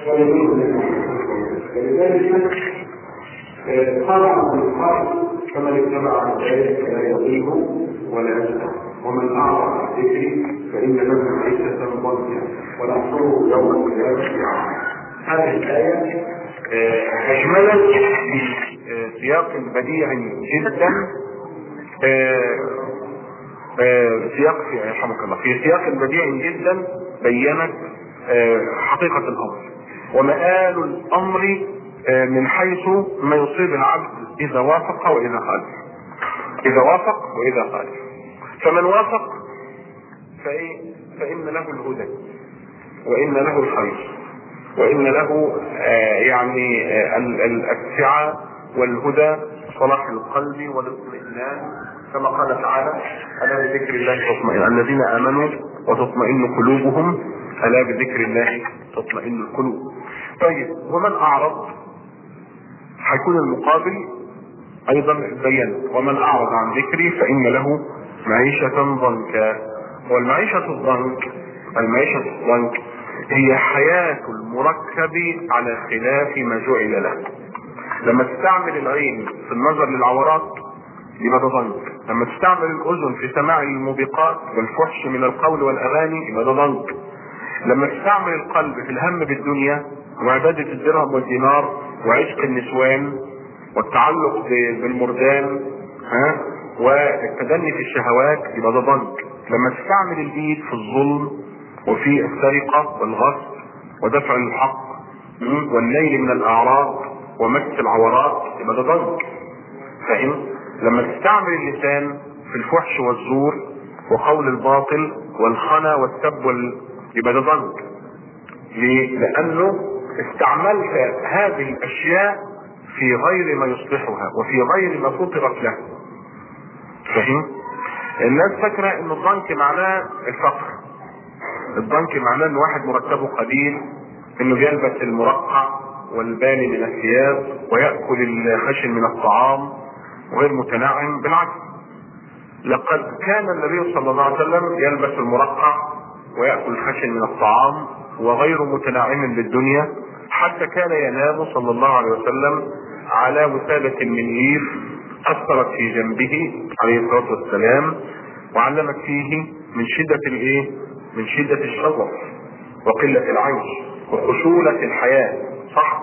ولذلك قال عن القائل فمن اتبع عن ذلك لا يضيع ولا يشقى ومن اعرض عن ذكري فان له معيشه ضنكا ونحشره يوم القيامه اعمى. هذه الايه اجملت في سياق بديع جدا، في سياق بديع جدا بينت حقيقة الامر ومآل الامر من حيث ما يصيب العبد اذا وافق واذا خالف. فمن وافق فإن له الهدى وإن له الخير وإن له السعة والهدى صلاح القلب والاطمئنان، كما قال تعالى: ألا بذكر الله تطمئن الذين آمنوا وتطمئن قلوبهم، ألا بذكر الله تطمئن القلوب. طيب، ومن أعرض حيكون المقابل أيضا بيان: ومن أعرض عن ذكري فإن له معيشة ضنكا. والمعيشة الضنك هي حياة المركب على خلاف ما جعل له. لما تستعمل العين في النظر للعورات يبقى ده ضنك، لما تستعمل الأذن في سماع الموبقات والفحش من القول والأغاني يبقى ده ضنك، لما تستعمل القلب في الهم بالدنيا وعبادة الدرهم والدينار وعشق النسوان والتعلق بالمردان والتدني في الشهوات يبقى ده ضنك، لما تستعمل الايد في الظلم وفي السرقة والغصب ودفع الحق والنيل من الاعراض ومس العورات يبقى ده ضنك. فاهم؟ لما تستعمل اللسان في الفحش والزور وقول الباطل والخنا والسب يبقى ده ضنك. ليه؟ لانه استعملت هذه الاشياء في غير ما يصلحها وفي غير ما فطرت له. فاهم؟ الناس فاكره ان الضنك معناه الفقر، الضنك معناه ان واحد مرتبه قليل، انه بيلبس المرقع والباني من الثياب ويأكل الخشن من الطعام وغير متنعم. بالعكس، لقد كان النبي صلى الله عليه وسلم يلبس المرقع ويأكل الخشن من الطعام وغير متنعم بالدنيا، حتى كان ينام صلى الله عليه وسلم على وسادة من ليف أثرت في جنبه عليه الصلاة والسلام وعلمت فيه من شدة الشظف وقلة العيش وخشونة الحياة. صح؟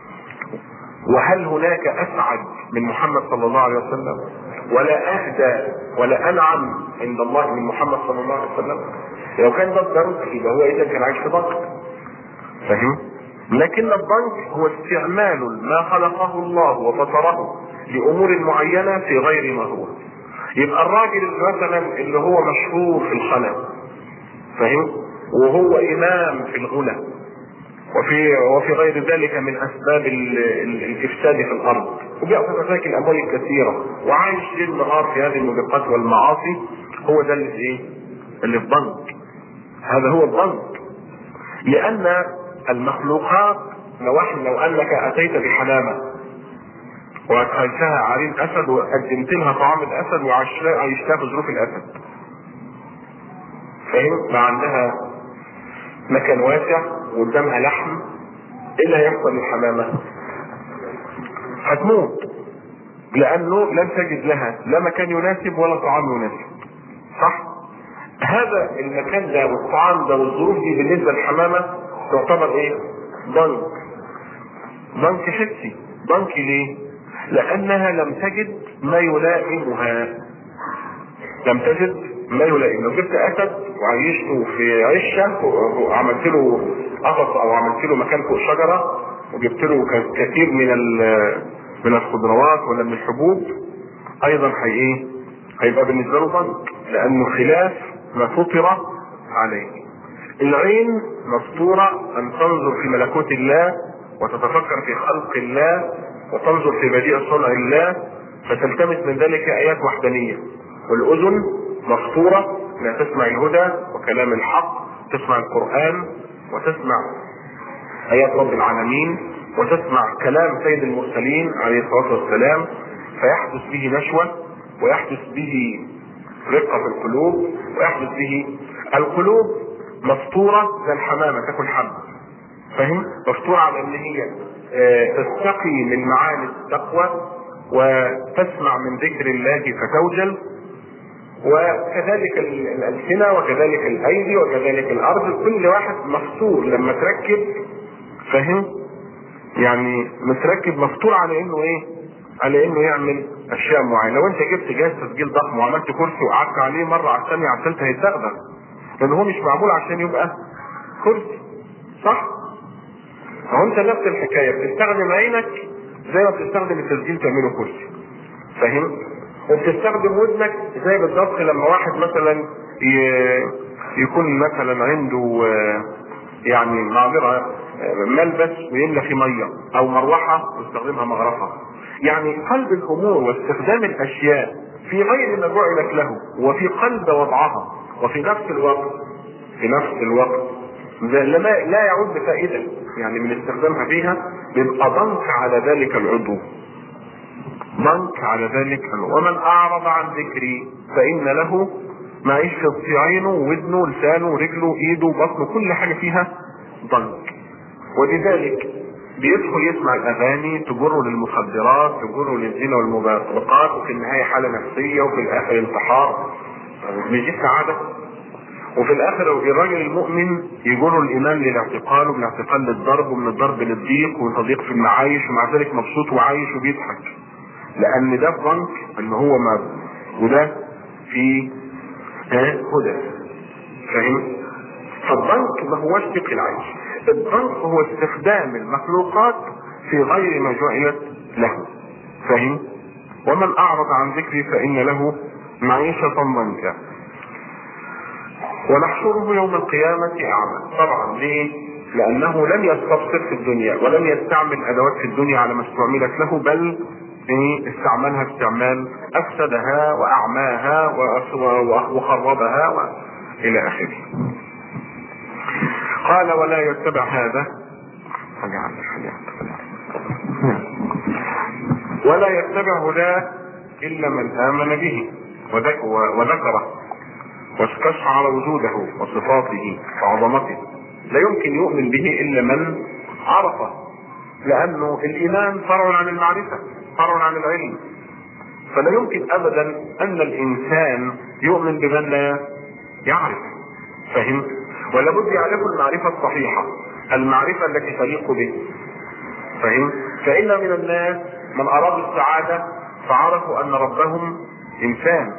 وهل هناك أسعد من محمد صلى الله عليه وسلم ولا أهدى ولا أنعم عند الله من محمد صلى الله عليه وسلم؟ لو كان ده الضنك يبقى هو إذا كان عايش في ضنك. فاهم؟ لكن الضنك هو استعمال ما خلقه الله وفطره لأمور معينة في غير ما هو. يبقى الراجل مثلا اللي هو مشهور في الخلا، فاهم؟ وهو إمام في الغنى وفي غير ذلك من أسباب الإفساد في الأرض، وبيأخذ مشاكل الأموال الكثيرة وعايش ليل نهار في هذه الموبقات والمعاصي، هو ده اللي في ضنك. هذا هو الضنك. لأن المخلوقات لو أنك أتيت بحمامة وأدخلتها عرين أسد وقدمت لها طعام الأسد وعيشتها في ظروف الأسد، فاهم؟ ما عندها مكان واسع وقدامها لحم، ايه اللي هيحصل للحمامة؟ هتموت، لأنه لن تجد لها لا مكان يناسب ولا طعام يناسب. صح؟ هذا المكان ده والطعام ده والظروف دي بالنسبة للحمامة تعتبر ايه؟ ضنك حسي. ضنك ليه؟ لأنها لم تجد ما يلائمها. لو جبت أسد وعيشته في عشة وعملت له قفص أو عملت له مكان فوق شجرة وجبت له كثير من الخضروات ولا من الحبوب، أيضا هيبقى بالنسبة له ضنك، لأنه خلاف ما فطر عليه. العين مفطورة أن تنظر في ملكوت الله وتتفكر في خلق الله وتنظر في بديع صنع الله فتلتمس من ذلك آيات وحدانية. والأذن مفطورة لا تسمع الهدى وكلام الحق، تسمع القرآن وتسمع آيات رب العالمين وتسمع كلام سيد المرسلين عليه الصلاة والسلام، فيحدث به نشوة ويحدث به رقة في القلوب ويحدث به القلوب مفطورة زي الحمامة تاكل حب، فاهم؟ مفطور على ان هي تستقي من معاني التقوى وتسمع من ذكر الله فتوجل، وكذلك الألسنة وكذلك الأيدي وكذلك الأرض، كل واحد مفطور لما تركب، فاهم؟ يعني متركب مفطور على انه ايه؟ على انه يعمل اشياء معينه. لو انت جبت جهاز تسجيل ضخم وعملت كرسي وقعدت عليه مره على الثانيه على الثالثه هيتدغدغ، لان هو مش معمول عشان يبقى كرسي، صح؟ هو انت نفس الحكايه، بتستخدم عينك زي ما بتستخدم التسجيل تعمله كرسي، فاهم؟ وبتستخدم ودنك زي بالضبط لما واحد مثلا يكون مثلا عنده يعني معذره ملبس ويملى فيه ميه او مروحه ويستخدمها مغرفه. يعني قلب الامور واستخدام الاشياء في غير ما جعلت له وفي قلب وضعها وفي نفس الوقت لا يعود بفائده، يعني من استخدامها فيها بيبقى ضنك على ذلك العضو، ضنك على ذلك العضو. ومن اعرض عن ذكري فان له معيشة في عينه ودنه لسانه رجله ايده بطنه كل حاجه فيها ضنك. ولذلك بيدخل يسمع الاغاني تجره للمخدرات، تجره للزنا والمباحثات، وفي النهايه حاله نفسيه، وفي الاخر انتحار بيجيب سعاده. وفي الاخر الراجل المؤمن يجره الايمان للاعتقال، ومن الاعتقال للضرب، ومن الضرب للضيق، وتضييق في المعايش، ومع ذلك مبسوط وعايش وبيضحك، لان ده ضنك ان هو ما وده في هدى، فاهم؟ فالضنك ما هوش ضيق العيش، الضنك هو استخدام المخلوقات في غير ما جعلت له، فاهم؟ ومن اعرض عن ذكري فان له معيشة ضنكا ونحشره يوم القيامة اعمى. طبعا ليه؟ لانه لم يستبصر في الدنيا ولم يستعمل ادوات في الدنيا على ما استعملت له، بل استعملها استعمال افسدها واعماها وخربها الى اخره. قال ولا يتبع هذا ولا يتبع هداه الا من امن به وذكره واستشعر وجوده وصفاته وعظمته. لا يمكن يؤمن به الا من عرفه، لانه الايمان فرع عن المعرفه، فرع عن العلم، فلا يمكن ابدا ان الانسان يؤمن بمن لا يعرف، فهم؟ ولا بد يعرف المعرفه الصحيحه، المعرفه التي تليق به، فهم؟ فان من الناس من ارادوا السعاده فعرفوا ان ربهم انسان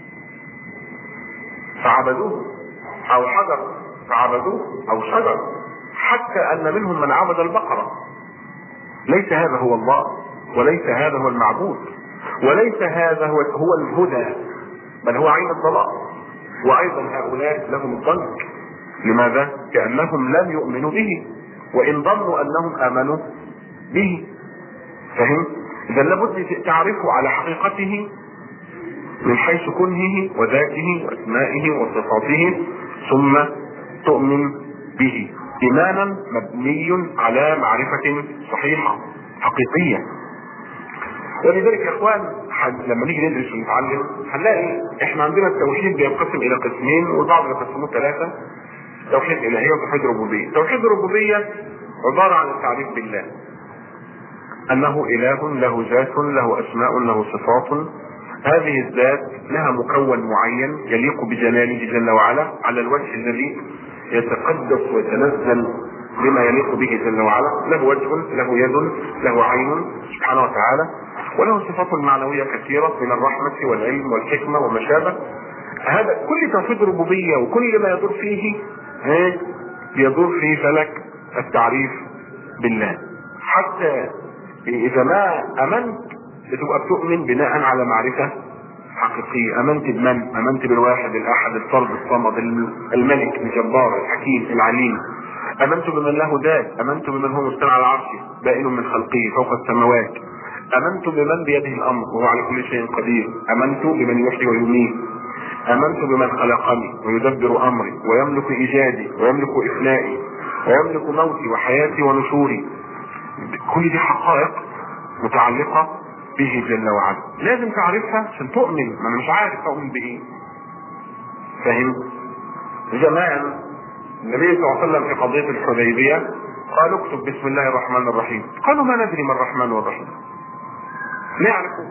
فعبدوه، او حجر فعبدوه، او شجر، حتى ان منهم من عبد البقره. ليس هذا هو الله، وليس هذا هو المعبود، وليس هذا هو الهدى، بل هو عين الضلال. وايضا هؤلاء لهم الضنك. لماذا؟ كأنهم لم يؤمنوا به وان ظنوا انهم امنوا به، فهم؟ اذا لابد تعرفه على حقيقته من حيث كنهه وذاته واسمائه وصفاته، ثم تؤمن به ايمانا مبني على معرفة صحيحة حقيقية. ولذلك يا اخوان لما نيجي ندرس ونتعلم هنلاقي احنا عندنا التوحيد بينقسم الى قسمين، والبعض يقسموه ثلاثة: توحيد الهية وتوحيد ربوبية. توحيد الربوبية عبارة عن التعريف بالله انه اله له ذات له اسماء له صفات، هذه الذات لها مكون معين يليق بجلاله جل وعلا على الوجه الذي يتقدس ويتنزل بما يليق به جل وعلا، له وجه له يد له عين سبحانه وتعالى، وله صفات معنوية كثيرة من الرحمة والعلم والحكمة وما شابه. هذا كل توحيد ربوبية وكل ما يدور فيه يدور في فلك التعريف بالله. حتى اذا ما امنت بتبقى بتؤمن بناء على معرفة حقيقية. امنت بمن؟ امنت بالواحد الاحد الفرد الصمد الملك الجبار الحكيم العليم. امنت بمن له ذات، امنت بمن هو مستوى على عرشه بائن من خلقه فوق السماوات. امنت بمن بيده الامر وهو على كل شيء قدير. امنت بمن يحيي ويميت. امنت بمن خلقني ويدبر امري ويملك ايجادي ويملك افنائي ويملك موتي وحياتي ونشوري. كل دي حقائق متعلقة به جل وعلا، لازم تعرفها عشان تؤمن. ما انا مش عارف اؤمن بايه، فاهم؟ زمان النبي صلى الله عليه وسلم في قضية الحديبية قالوا اكتب بسم الله الرحمن الرحيم، قالوا ما ندري ما الرحمن والرحيم، لا يعرفون.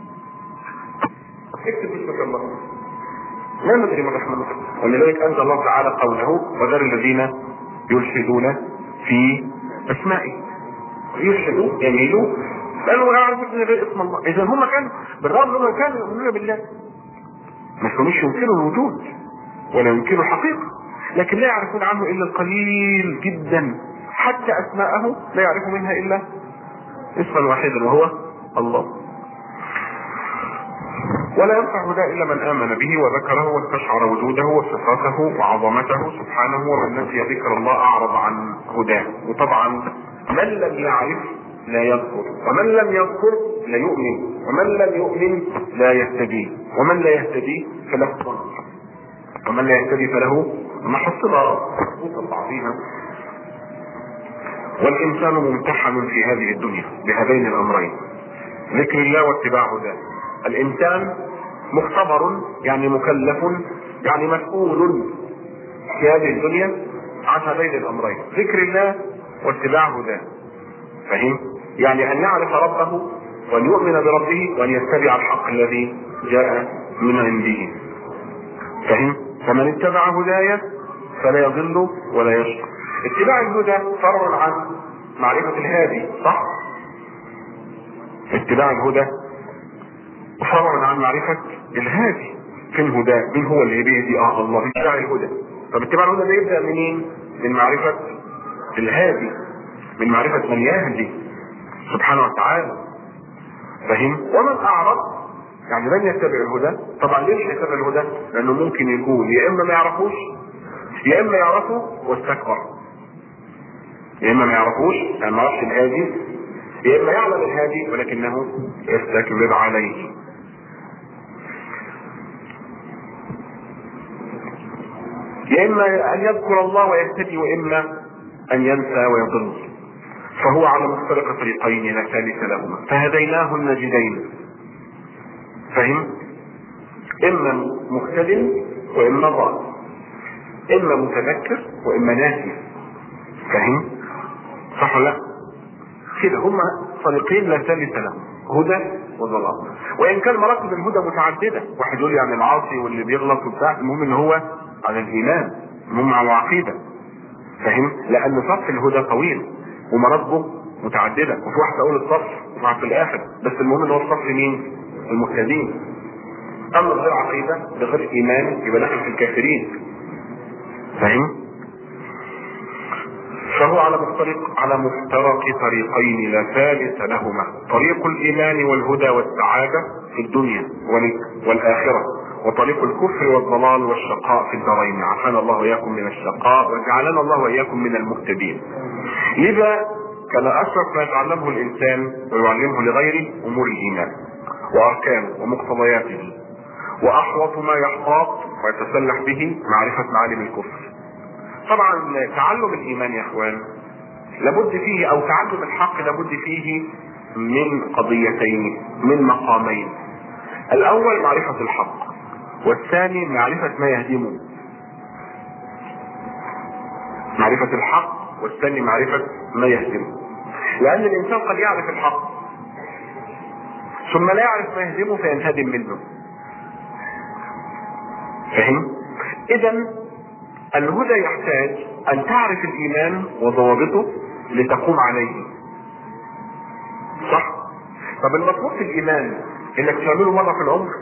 اكتب باسمك الله، لا ندري ما الرحمن والرحيم. ولذلك انزل الله تعالى قوله وذر الذين يلحدون في اسمائه، يلحدوا يميلوا لانه لا يعرفون غير اسم الله. اذا هم كانوا بالرغم انهم كانوا يؤمنون بالله، ما كانوش ينكروا الوجود ولا ينكروا الحقيقه، لكن لا يعرفون عنه الا القليل جدا، حتى اسماءه لا يعرف منها الا اسما واحدا وهو الله. ولا ينفع هدى الا من امن به وذكره واستشعر وجوده وصفاته وعظمته سبحانه، ومن نسي ذكر الله اعرض عن هداه. وطبعا من لم يعرف لا يذكر، ومن لم يذكر لا يؤمن، ومن لم يؤمن لا يهتدي، ومن لا يهتدي فله ضل، ومن لا يهتدي فله محصلة مربوطة بعضيها. والإنسان ممتحن في هذه الدنيا بهذين الأمرين، ذكر الله واتباع هداه. الإنسان مختبر، يعني مكلف، يعني مسؤول في هذه الدنيا عن هذين الأمرين، ذكر الله واتباع هداه. فهم؟ يعني أن يعرف ربه وأن يؤمن بربه وأن يتبع الحق الذي جاء من عنده. فهم؟ فمن اتبع هدايا فلا يضل ولا يشقى. اتباع الهدى فرع عن معرفة الهادي، صح؟ اتباع الهدى فرع عن معرفة الهادي. فين هدى؟ مين هو اللي بيهدي؟ الله. اتباع الهدى. طب اتباع الهدى ده يبدأ منين؟ من معرفة الهادي، من معرفة من يهدي سبحانه وتعالى. فهم؟ ومن اعرض يعني لن يتبع الهدى. طبعا ليش يتبع الهدى؟ لانه ممكن يكون يا اما ما يعرفوش، يا اما يعرفوا واستكبر، يا اما ما يعرفوش يعني ما يعرفش الهادي، يا اما يعلم الهادي ولكنه يستكبر عليه. يا اما ان يذكر الله ويهتدي، واما ان ينسى ويضل. فهو على مفترق طريقين لا ثالث لهما، فهديناه النجدين. فهم؟ اما مهتد واما ضال، اما متذكر واما ناسي. فهم؟ صح ولا لا؟ كده هما طريقين لا ثالث لهم، هدى وضلال. وان كان مراتب الهدى متعدده، واحد يقول يعني العاصي واللي بيغلط وبتاع، المهم ان هو على الايمان، المهم على العقيده. فهم؟ لان صف الهدى طويل ومراتبه متعدده، وفي واحد اول الصف وواحد في الاخر، بس المهم ان هو الصف مين؟ المهتدين. اما بغير عقيده بغير ايمان يبقى داخل في الكافرين. فهم؟ فهو على مفترق طريقين لا ثالث لهما، طريق الايمان والهدى والسعاده في الدنيا والاخره، وطريق الكفر والضلال والشقاء في الدارين. عافانا الله واياكم من الشقاء وجعلنا الله واياكم من المهتدين. لذا كان اشرف ما يتعلمه الانسان ويعلمه لغيره امور الايمان واركانه ومقتضياته، واحوط ما يحتاط ويتسلح به معرفه معالم الكفر. طبعا تعلم الايمان يا اخوان لابد فيه، او تعلم الحق لابد فيه من قضيتين، من مقامين. الاول معرفة الحق، والثاني معرفة ما يهدمه. معرفة الحق والثاني معرفة ما يهدمه. لان الانسان قد يعرف الحق ثم لا يعرف ما يهدمه فينهدم منه. فهم؟ اذا الهدى يحتاج ان تعرف الايمان وضوابطه لتقوم عليه، صح؟ طب المطلوب في الايمان انك تعمله مرة في العمر،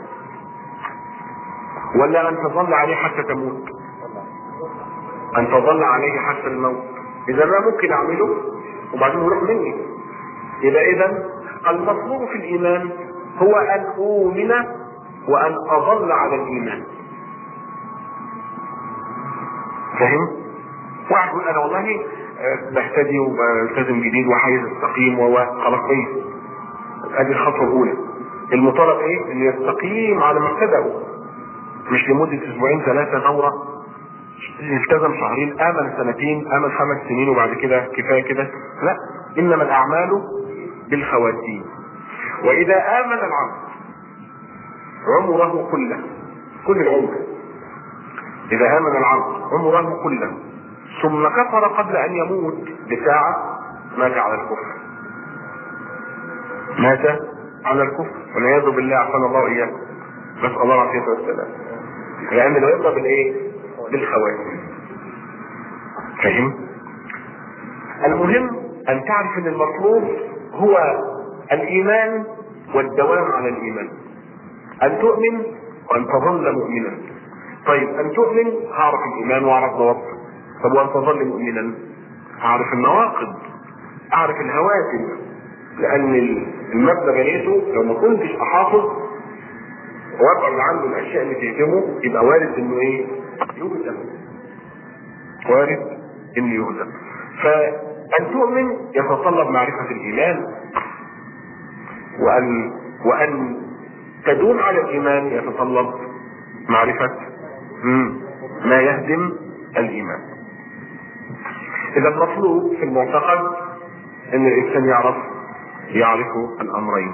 ولا ان تظل عليه حتى تموت؟ ان تظل عليه حتى الموت. اذا ما ممكن اعمله وبعدين يروح مني. يبقى اذا المطلوب في الايمان هو ان اؤمن وان اظل على الايمان. فهم؟ واحد يقول انا والله بهتدي وبلتزم جديد وعايز استقيم خلاص كويس. ادي الخطوه الاولى. المطالب ايه؟ ان يستقيم على ما ابتدأه، مش لمده اسبوعين ثلاثه دوره، التزم شهرين، امن سنتين، امن 5 سنين وبعد كده كفايه كده. لا، انما الاعمال بالخواتيم. واذا امن العبد عمره كله، كل العمر، اذا امن العبد عمره كله ثم كفر قبل ان يموت بساعة، مات على الكفر، مات على الكفر والعياذ بالله، عافانا الله واياكم، نسأل الله العافية والسلام. لان لو يبقى بالايه؟ بالخواتم. فاهم؟ المهم ان تعرف ان المطلوب هو الايمان والدوام على الايمان، ان تؤمن وان تظل مؤمنا. طيب ان تؤمن هعرف الايمان واعرف ضوابطه، طب وان تظل مؤمنا اعرف النواقض، اعرف الهواتف، لان المبنى بنيته لو ما كنتش احافظ وابعد عنه الاشياء اللي تهدمه يبقى وارد انه ايه؟ يهدم، وارد انه يهدم. فان تؤمن يتطلب معرفة الايمان، وان تدوم على الايمان يتطلب معرفة ما يهدم الايمان. اذا المطلوب في المعتقد ان الانسان يعرف الامرين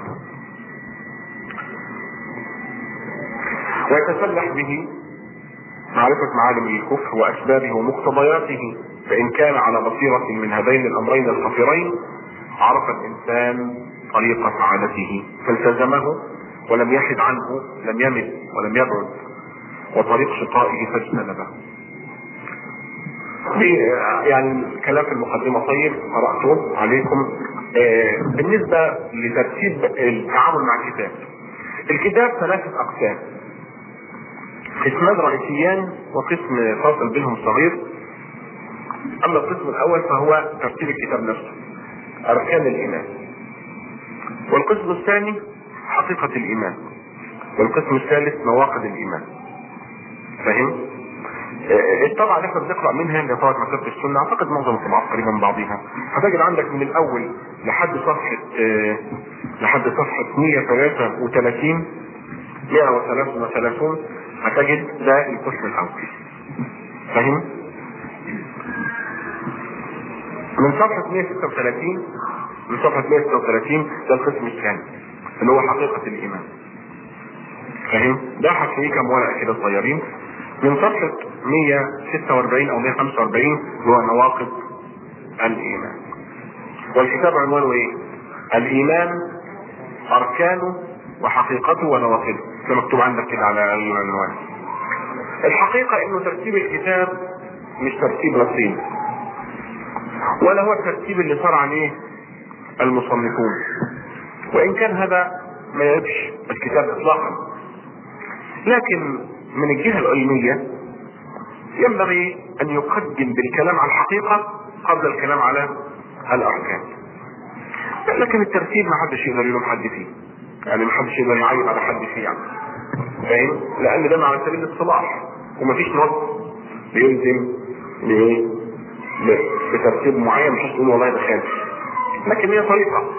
ويتسلح به، معرفة معالم الكفر واسبابه ومقتضياته. فان كان على بصيرة من هذين الامرين الخطيرين عرف الانسان طريق سعادته فالتزمه ولم يحد عنه، لم يمل ولم يبعد، وطريق شقائه فاجتنبه. يعني الكلام في المقدمة طيب قرأته عليكم. بالنسبة لترتيب التعامل مع الكتاب 3 اقسام، قسمان رئيسيان وقسم فاصل بينهم صغير. اما القسم الاول فهو ترتيب الكتاب نفسه، اركان الايمان، والقسم الثاني حقيقة الايمان، والقسم الثالث مواقف الايمان. فاهم؟ الطبعة اللي احنا بنقرأ منها اللي طبعا مكتبة السنة، اعتقد معظم الطبعات قريبة من بعضها، هتجد عندك من الاول لحد صفحة 133 133 هتجد ده القسم الاول. فاهم؟ من صفحة 136 ده القسم الثاني اللي هو حقيقة الايمان. فاهم؟ ده هتلاقيه كام ورقة كده صغيرين. من صفحة 146 او 145 هو نواقض الايمان، والكتاب عنوانه ايه؟ الايمان اركانه وحقيقته ونواقضه، ده مكتوب عندك كده على العنوان. الحقيقة انه ترتيب الكتاب مش ترتيب رصين، ولا هو الترتيب اللي صار عليه المصنفون، وان كان هذا ما يعيبش الكتاب اطلاقا، لكن من الجهة العلمية ينبغي ان يقدم بالكلام على الحقيقة قبل الكلام على الاركان. لكن الترتيب ما حدش يقدر يلوم حد فيه، يعني ما حدش يقدر يعيب على حد فيه يعني. فاهم؟ لان ده على سبيل الصلاح، ومفيش نص بيلزم بترتيب معين، مش تقول والله ده خالف، لكن هي طريقة.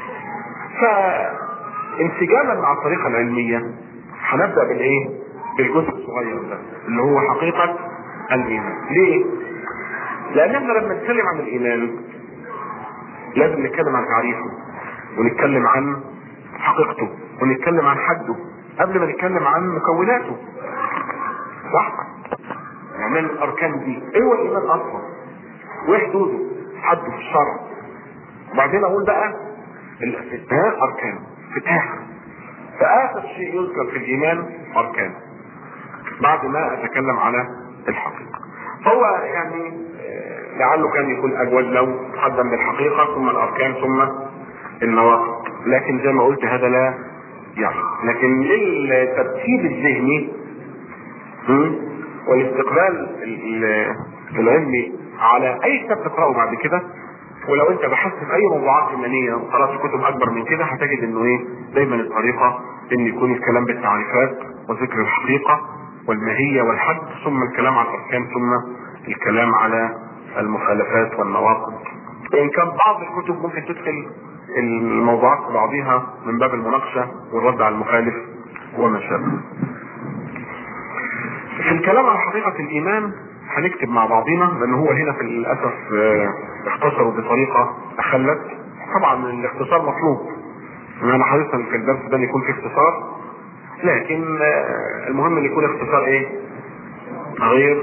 فانسجاما مع الطريقة العلمية هنبدأ بالايه؟ بالجزء الصغير ده اللي هو حقيقة الايمان. ليه؟ لان احنا لما نتكلم عن الايمان لازم نتكلم عن تعريفه، ونتكلم عن حقيقته، ونتكلم عن حده قبل ما نتكلم عن مكوناته. صح؟ يعني الاركان دي ايه هو الايمان اصلا؟ وايه حدوده؟ حده في الشرع. وبعدين اقول بقى اركان في الاخر، فاخر شيء يذكر في الايمان اركان بعد ما اتكلم على الحقيقة. فهو يعني لعله كان يكون اجود لو تقدم بالحقيقة ثم الاركان ثم النواقض، لكن زي ما قلت هذا لا يعني. لكن للترتيب الذهني والاستقبال العلمي على اي كتاب تقرأه بعد كده، ولو انت بحثت في اي موضوعات ايمانيه وقرات كتب اكبر من كده هتجد انه ايه؟ دايما الطريقه ان يكون الكلام بالتعريفات وذكر الحقيقه والماهيه والحد، ثم الكلام على الاركان، ثم الكلام على المخالفات والنواقض. وان كان بعض الكتب ممكن تدخل الموضوعات في بعضها من باب المناقشه والرد على المخالف وما شابه. في الكلام على حقيقه الايمان هنكتب مع بعضنا، لان هو هنا في الاسف اختصروا بطريقة اخلت. طبعا الاختصار مطلوب، انا حريصا في الدرس ده ان يكون في اختصار، لكن المهم ان يكون اختصار ايه؟ غير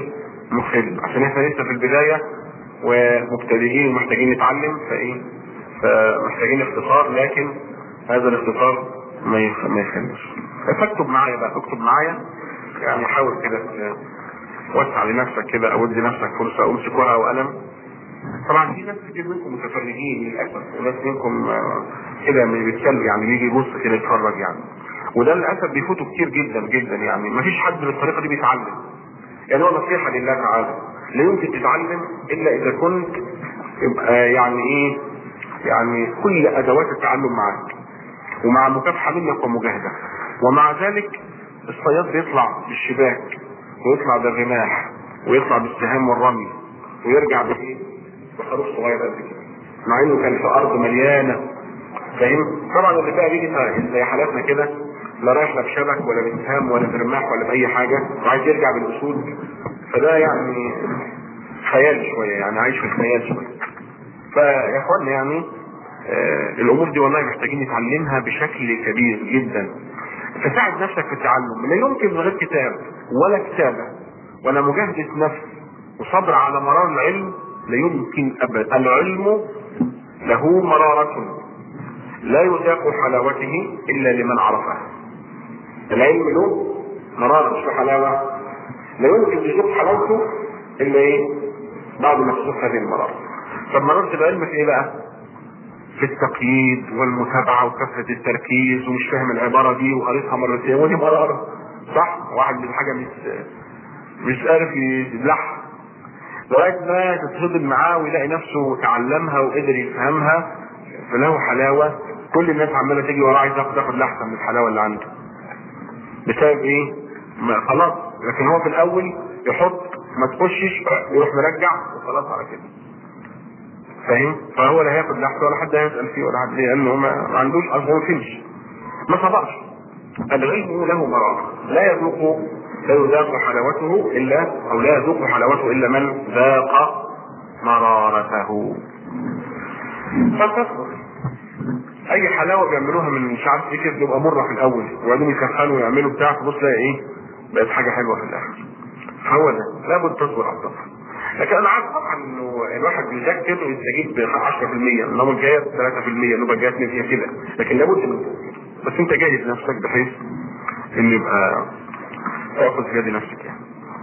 مخل، عشان احنا لسه في البدايه ومبتدئين ومحتاجين نتعلم، فمحتاجين اختصار، لكن هذا الاختصار ما يخلش. فاكتب معايا بقى، اكتب معايا يعني، حاول كده توسع لنفسك كده، او ادي نفسك فرصه، او امسك ورقه وقلم. طبعا في ناس كتير منكم متفرجين للاسف، وناس منكم كده بيتكلم يعني، بيجي يبص كده يتفرج يعني، وده للاسف بيفوتوا كتير جدا جدا يعني. مفيش حد بالطريقه دي بيتعلم. يعني هو نصيحه لله تعالى، لا يمكن تتعلم الا اذا كنت يبقى يعني ايه، يعني كل ادوات التعلم معك، ومع مكافحه منك ومجاهده. ومع ذلك الصياد بيطلع بالشباك، ويطلع بالرماح، ويطلع بالسهام والرمي، ويرجع بايه؟ بخروف صغير قد كده، مع انه كان في ارض مليانه. فاهم؟ طبعا اللي بقى بيجي زي حالاتنا كده، لا رايح لا بشبك ولا بسهام ولا برماح ولا باي حاجه، وعايز يرجع بالاسود، فده يعني خيال شويه، يعني عايش في الخيال شويه. فيا اخوانا يعني الامور دي والله محتاجين نتعلمها بشكل كبير جدا. فساعد نفسك في التعلم، لا يمكن من غير كتاب ولا كتابه ولا مجاهده نفس وصبر على مرار العلم، لا يمكن ابدا. العلم له مرارة لا يذاق حلاوته الا لمن عرفه. العلم له مرارة مش له حلاوة، لا يمكن تذوق حلاوته الا ايه؟ بعد ما تذوق هذه المرارة. طب مرارة العلم في ايه بقى؟ في التقييد والمتابعة وكثرة التركيز، ومش فاهم العبارة دي وقريتها مرتين ودي مرارة، صح؟ واحد من حاجة مش عارف يبلعها، لغاية ما تتصدم معاه ويلاقي نفسه تعلمها وقدر يفهمها، فله حلاوة. كل الناس عمالة تيجي وراه عايز تاخد لحظة من الحلاوة اللي عنده. بسبب ايه؟ ما خلاص. لكن هو في الأول يحط ما تخشش ويروح مرجع وخلاص على كده. فاهم؟ فهو لا هياخد لحظة ولا حد هيسأل فيه ولا حد، لأنه ما عندوش أصلا، ما فهمش، ما صبرش. العلم له مرارة لا يذاق حلاوته الا، او لا يذوق حلاوته الا من ذاق مرارته. فتصبر. اي حلاوه بيعملوها من مش عارف ايه كده بتبقى مره في الاول، وبعدين يسخنوا ويعملوا بتاع، تبص تلاقي ايه؟ بقت حاجه حلوه في الاخر. هو ده لابد تصبر على الصبر. لكن انا عارف طبعا انه الواحد بيذاكر ويستجيب ب 10%، النوبه الجايه 3%، النوبه الجايه 2% كده، لكن لابد من بس انت جاهز نفسك بحيث ان يبقى تاخذ في يد نفسك يعني.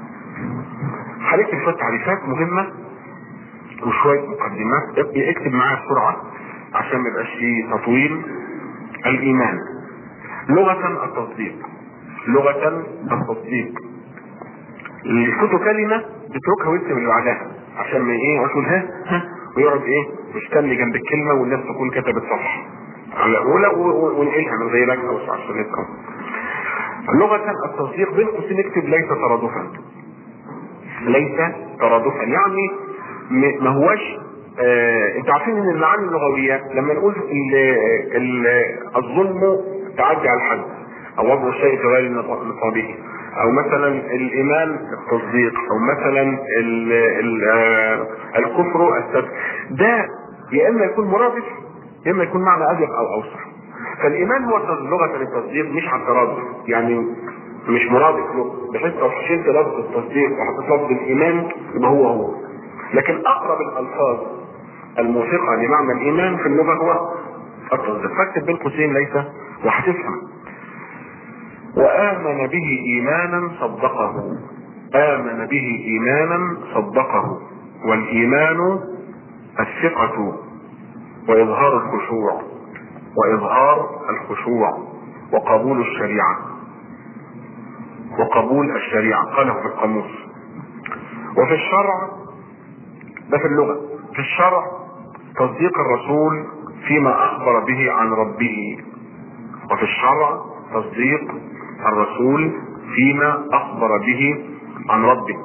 هنكتب شويه تعريفات مهمه وشويه مقدمات، اكتب معايا بسرعه عشان ما يبقاش فيه تطويل. الايمان لغه التصديق، لغه التصديق. يفوتوا كلمه بتركها ويكتب اللي بعدها عشان ما ايه يقول ها ويقعد ايه مستني جنب الكلمه والناس تكون كتبت صح على اولى ونقلها من غيرك او عشان لغه التصديق. بين قوسين نكتب ليس ترادفا، ليس ترادفا يعني ما هوش انتوا عارفين ان المعاني اللغويه لما نقول الظلم تعدي على الحد، او وضع الشيء في غير نصابه، او مثلا الايمان التصديق، او مثلا الكفر الصدق، ده يا اما يكون مرادف يا اما يكون معنى اضيق او اوسع. فالايمان هو لغه للتصديق مش على الترادف، يعني مش مرادف له، بحيث لو شلت لفظ التصديق وحطيت لفظ الايمان يبقى هو. لكن اقرب الالفاظ الموثقه لمعنى الايمان في اللغه هو التصديق. فاكتب بين قوسين ليس وهتفهم. وآمن به إيمانا صدقه، آمن به إيمانا صدقه. والإيمان الثقة وإظهار الخشوع، وإظهار الخشوع وقبول الشريعة، وقبول الشريعة قاله في القاموس. وفي الشرع ده في اللغة، في الشرع تصديق الرسول فيما أخبر به عن ربه. وفي الشرع تصديق الرسول فيما أخبر به عن ربه.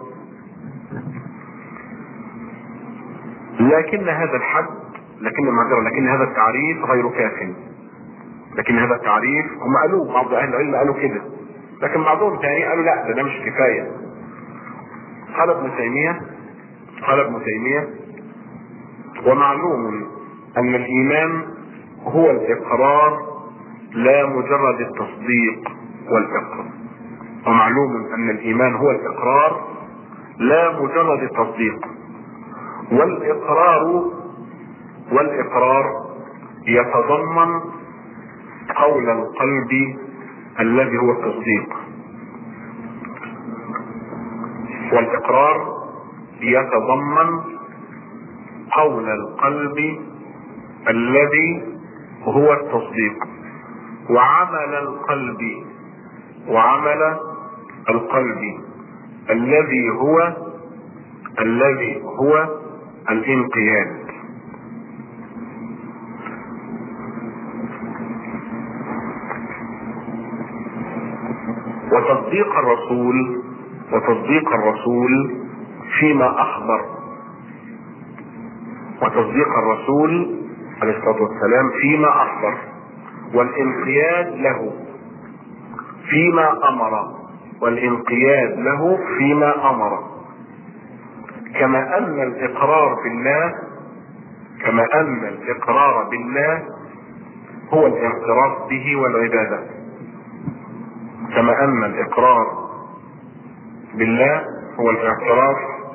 لكن هذا الحد، لكن هذا التعريف غير كاف. لكن هذا التعريف هم قالوه، بعض أهل العلم قالوا كده، لكن بعضهم تاني قالوا لا ده مش كفاية. قال ابن تيمية ومعلوم أن الإيمان هو الإقرار لا مجرد التصديق والإقرار. ومعلوم أن الإيمان هو الإقرار لا مجرد التصديق. والإقرار يتضمن قول القلب الذي هو التصديق. والإقرار يتضمن قول القلب الذي هو التصديق، وعمل القلب الذي هو الانقياد. وتصديق الرسول فيما أخبر، وتصديق الرسول عليه الصلاة والسلام فيما أخبر، والانقياد له فيما أمر، كما أن الإقرار بالله هو الاعتراف به والعبادة. كما أن الإقرار بالله هو الاعتراف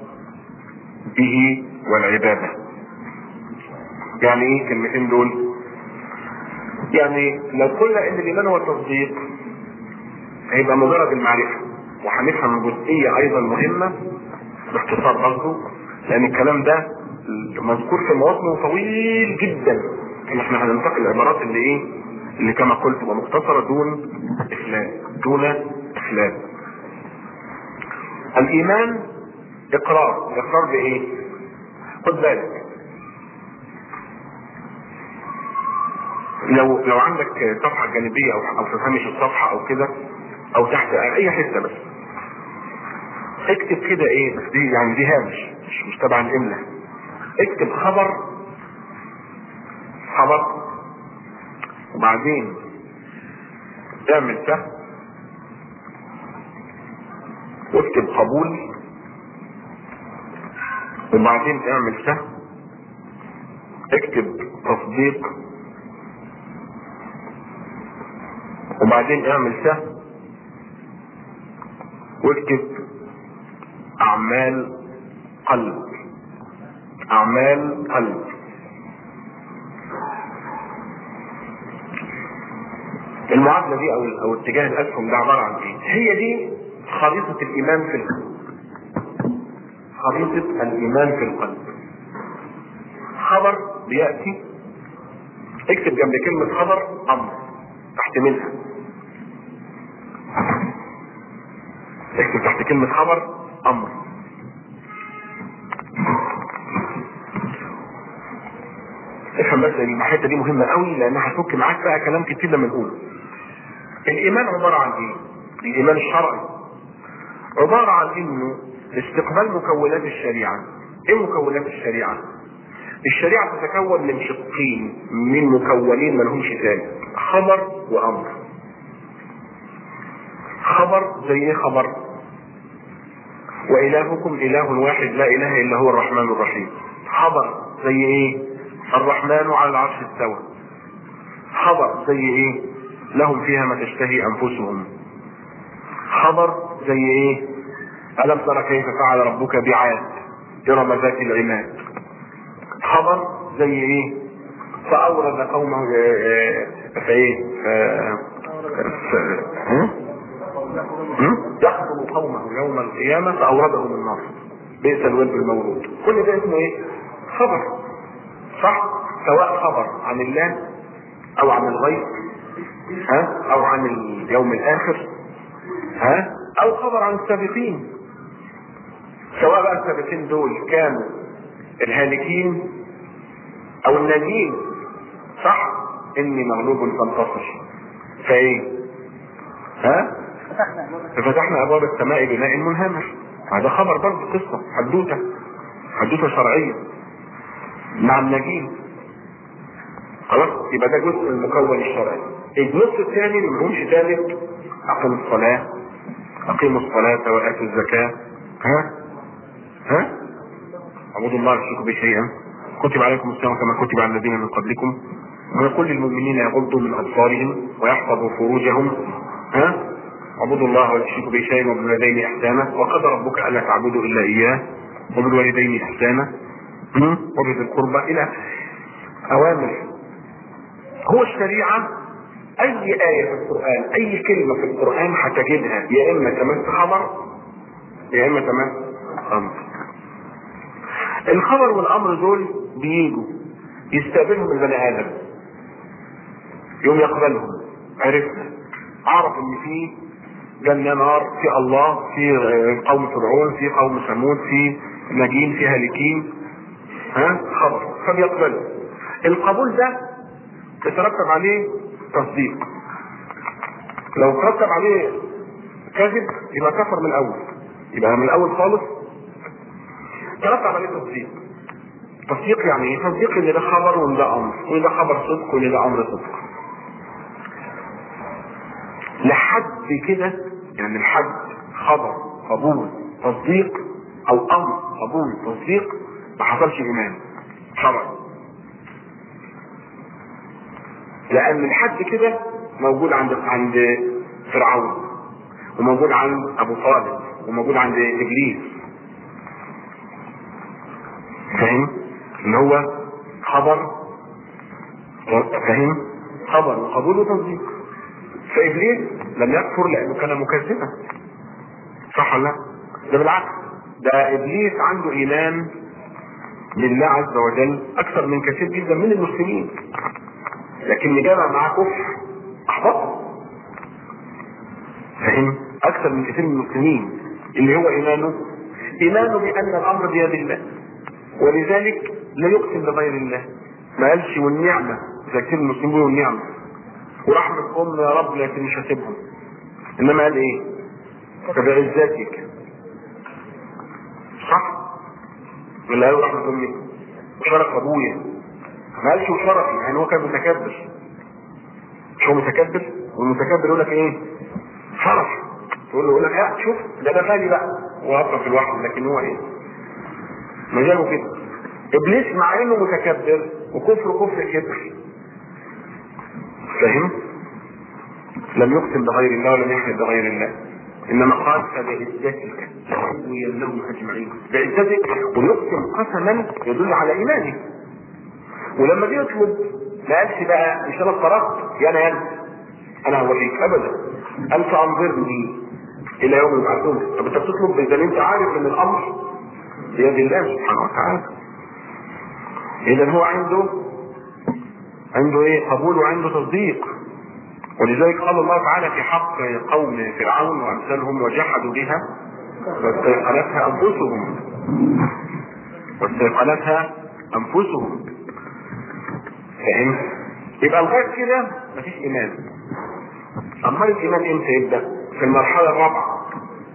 به والعبادة. يعني ايه الكلمتين دول؟ يعني لو قلنا ان الايمان هو التصديق هيبقى مجرد المعرفة، وهنفهم جزئية ايضا مهمة باختصار برضه، لان الكلام ده مذكور في مواطنه طويل جدا، احنا هننتقل العبارات اللي كما قلت ومختصرة دون إخلال. الايمان اقرار بايه؟ خد بالك، لو عندك صفحة جانبية او في هامش الصفحة او كده او تحت اي حتة، بس اكتب كده ايه، بس دي يعني دي هامش مش تبع الاملاء. اكتب خبر وبعدين اعمل سهم، واكتب قبول، وبعدين اعمل سهم، اكتب تصديق، وبعدين اعمل سهم، واكتب اعمال قلب. المعادلة دي او اتجاه الاسهم ده عبارة عن ايه؟ هي دي خريطة الايمان في القلب. خبر بيأتي، اكتب جنب كلمة خبر امر تحت منها، اكتب تحت كلمة خبر امر. افهم بس الحته دي مهمة قوي، لانها هتفك معاك بقى كلام كتير لما نقوله. الايمان عبارة عن ايه؟ الايمان الشرعي عبارة عن انه استقبال مكونات الشريعة. ايه مكونات الشريعة؟ الشريعة تتكون من شقين، من مكونين ما لهمش ثاني، خبر وامر. خبر زي ايه؟ خبر وإلهكم إله واحد لا إله إلا هو الرحمن الرحيم. خبر زي إيه؟ الرحمن على العرش استوى. خبر زي إيه؟ لهم فيها ما تشتهي أنفسهم. خبر زي إيه؟ ألم ترى كيف فعل ربك بعاد إرم ذات العماد. خبر زي إيه؟ فأورد قومه يحكم قومه يوم القيامة فأوردهم النار بئس الورد المورود. كل ده اسمه ايه؟ خبر. صح؟ سواء خبر عن الله او عن الغيب، او عن اليوم الاخر، او خبر عن السابقين، سواء بقى السابقين دول كانوا الهالكين او الناجين. صح؟ اني مغلوب فانتصر. فايه؟ ففتحنا ابواب السماء بماء منهمر. هذا خبر برضه، قصة حدوثة شرعية مع النجيم. خلاص؟ يبقى ده جزء المكون الشرعي. النص الثاني اللي ملهمش ثالث، اقيموا الصلاة واتوا الزكاة. اعبدوا الله لا تشركوا به شيئا، كتب عليكم الصيام كما كتب على الذين من قبلكم، ويقول للمؤمنين يغضوا من ابصارهم ويحفظوا فروجهم. اعبدوا الله ولا تشركوا به شيئا وبالوالدين احسانا وقضى ربك الا تعبدوا الا اياه وبالوالدين احسانا وبذي القربى الى اوامر. هو الشريعه اي ايه في القران، اي كلمه في القران هتجدها يا اما تمس خبر يا اما تمس امر. الخبر والامر دول بيجوا يستقبلهم البني ادم يوم يقبلهم. عرفنا اعرف ان في جنة نار، في الله، في قوم فرعون، في قوم ثمود، في ناجين، في هالكين، خبر فبيقبله. القبول ده يترتب عليه تصديق. لو ترتب عليه كذب يبقى كفر من الاول، يبقى من الاول خالص ترتب عليه تصديق. تصديق يعني ايه؟ تصديق ان ده خبر وان ده امر، وان ده خبر صدق وان ده امر صدق. لحد كده يعني لحد خبر قبول تصديق او امر قبول تصديق ما حصلش ايمان شرعي، لان لحد كده موجود عند فرعون وموجود عند ابو طالب وموجود عند ابليس. فاهم؟ اللي هو خبر، فاهم؟ خبر وقبول وتصديق. فابليس لم يكفر لانه كان مكذبا، صح ولا لا؟ ده بالعكس، ده ابليس عنده ايمان بالله عز وجل اكثر من كثير جدا من المسلمين، لكن جمع معاه كفر احبطه. فاهم؟ اكثر من كثير من المسلمين اللي هو ايمانه بان الامر بيد الله، ولذلك لا يقسم بغير الله. ما قالش والنعمه زي كثير من المسلمين والنعمه ورحمه يا رب لكن مش هسيبهم، انما قال ايه؟ فبعزتك، صح؟ ولا قال رحمه امي وشرف ابويا؟ ما قالش وشرفي، يعني هو كان متكبر. مش هو متكبر؟ والمتكبر يقول لك ايه؟ شرف. يقول لك لا شوف ده غالي بقى واقف في الوحد، لكن هو ايه؟ مجاله كده. ابليس مع انه متكبر وكفر كبر، فاهم؟ لم يقسم بغير الله ولم يحلف بغير الله، انما قال فبعزتك لهم اجمعين. بعزتك، ويقسم قسما يدل على ايمانه. ولما جه يطلب ما قالش بقى مش انا افترضت يا انا هوريك ابدا، قال فانظرني الى يوم يبعثون. طب انت بتطلب اذا انت عارف ان الامر بيد الله سبحانه وتعالى. اذا هو عنده ايه؟ قبول وعنده تصديق. ولذلك قال الله تعالى في حق قوم فرعون وامثالهم وجحدوا بها واستيقنتها انفسهم. فاهم؟ يبقى لغايه كده مفيش ايمان. اما الايمان امتى يبدا؟ في المرحله الرابعه،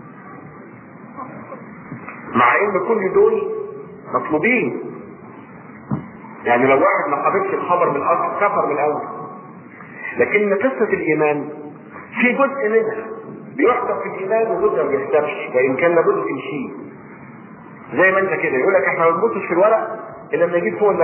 مع ان كل دول مطلوبين. يعني لو واحد ما قابلش الخبر من الاصل كفر من الاول. لكن قصه الايمان في جزء منها بيحضر في الايمان وجزء ما بيحضرش، وان كان لابد في شيء. زي ما انت كده يقول لك احنا ما بنبصش في الورق الا لما يجيب فوق ال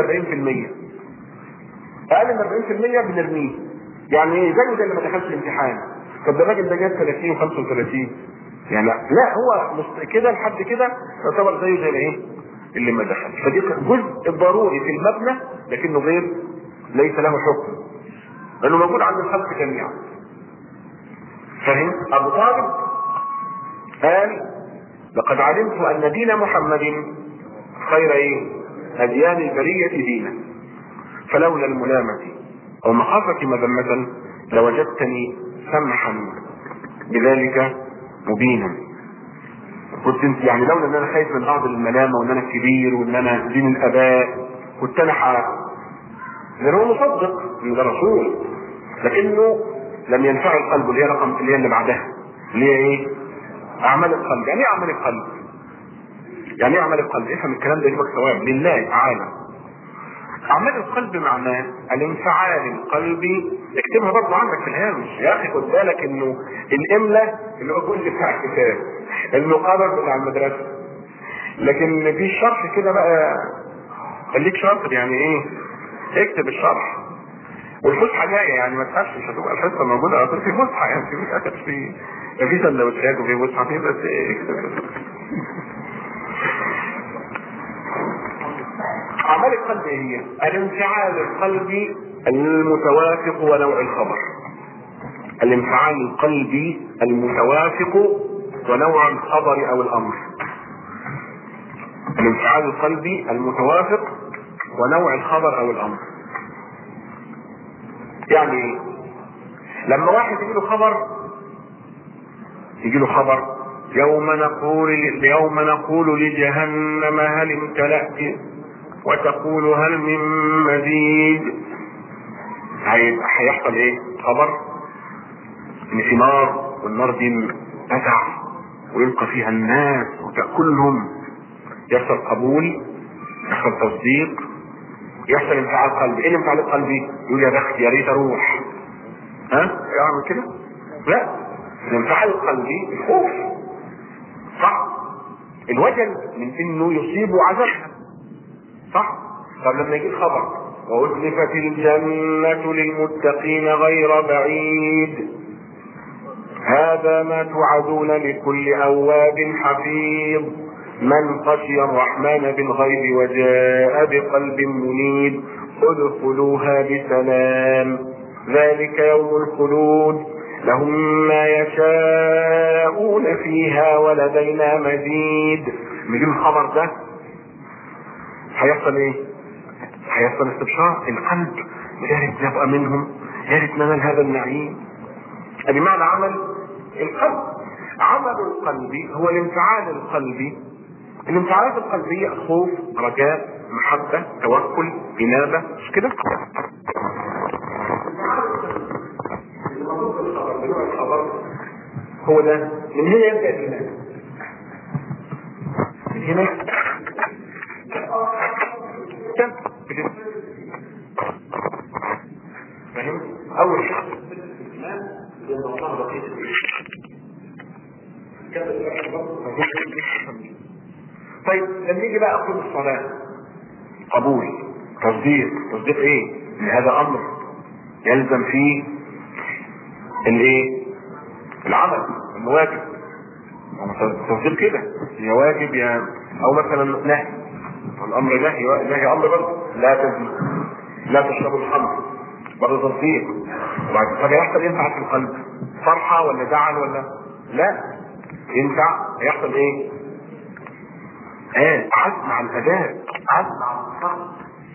40%. اقل من 40% بنرميه. يعني زي اللي ما دخلش الامتحان. طب ده الراجل ده جاب 30 و35، يعني لا هو كده لحد كده يعتبر زيه زي الايه؟ اللي ما دخل. فدي جزء ضروري في المبنى لكنه غير ليس له حكم، لانه موجود عند الخلق جميعا. فاهم؟ ابو طالب قال لقد علمت ان دين محمد خير ايه؟ اديان البريه دينا، فلولا الملامه او مخافه مذمه لوجدتني سمحا بذلك مبينا. كنت انت يعني لولا ان انا خايف من بعض الملامه وان انا كبير وان انا دين الاباء كنت انا لان هو مصدق ان ده رسول، لكنه لم ينفع القلب اللي هي رقم اللي بعدها اللي هي ايه؟ اعمال القلب. يعني ايه اعمال القلب؟ يعني ايه اعمال القلب؟ افهم الكلام ده يجيبك ثواب لله تعالى. اعمال القلب معناه الانفعال القلبي. اكتبها برضه عندك في الهامش يا اخي، خد بالك انه الاملاء اللي هو كل بتاع الكتاب المقرر بتاع المدرسه، لكن في شرح كده بقى خليك شاطر. يعني ايه؟ اكتب الشرح والفسحه جايه، يعني ما تخافش مش هتبقى الحصه موجوده على طول في الفسحه، يعني في الاخر في في سندوتشات وفي مصحف بس اعمال القلب ايه هي؟ الانفعال القلبي المتوافق ونوع الخبر. الانفعال القلبي المتوافق ونوع الخبر او الامر. الانفعال القلبي المتوافق ونوع الخبر او الامر. يعني ايه؟ لما واحد يجي له خبر يوم نقول لجهنم هل امتلأت وتقول هل من مزيد. هيحصل ايه؟ خبر ان في نار، والنار دي تسع ويلقى فيها الناس وتأكلهم. يحصل قبول، يحصل تصديق، يحصل انفعال قلبي. ايه الانفعال القلبي؟ يقول يا بخت يا ريت اروح. يعمل كده؟ لا، الانفعال القلبي الخوف، صح؟ الوجل من انه يصيب عذابها، صح؟ طب لما يجي الخبر وأزلفت الجنة للمتقين غير بعيد هذا ما توعدون لكل أواب حفيظ من خشي الرحمن بالغيب وجاء بقلب منيب ادخلوها بسلام ذلك يوم الخلود لهم ما يشاءون فيها ولدينا مزيد. نجي الخبر ده هيحصل ايه؟ هيحصل استبشار القلب، يا ريت نبقى منهم، يا ريت ننال هذا النعيم. ادي معنى عمل القلب. عمل القلب هو الانفعال القلبي. الانفعالات القلبية خوف، رجاء، محبة، توكل، إنابة، مش كده؟ الخبر هو ده. من هنا يبدأ الإيمان. من هنا فاهم؟ أول شيء لأن الله بقيت طيب لما يجي بقى أقول الصلاة قبول، تصديق ايه؟ هذا أمر يلزم فيه الايه؟ العمل الواجب. تصديق كده يا واجب يا او مثلا نهي، الامر نهي امر برضه لا تزني لا تشربوا الخمر برضه تصديق. طب يحصل ينفع في القلب فرحه ولا زعل ولا لا؟ ينفع يحصل ايه؟ عزم على الاداء، عزم على الصبر.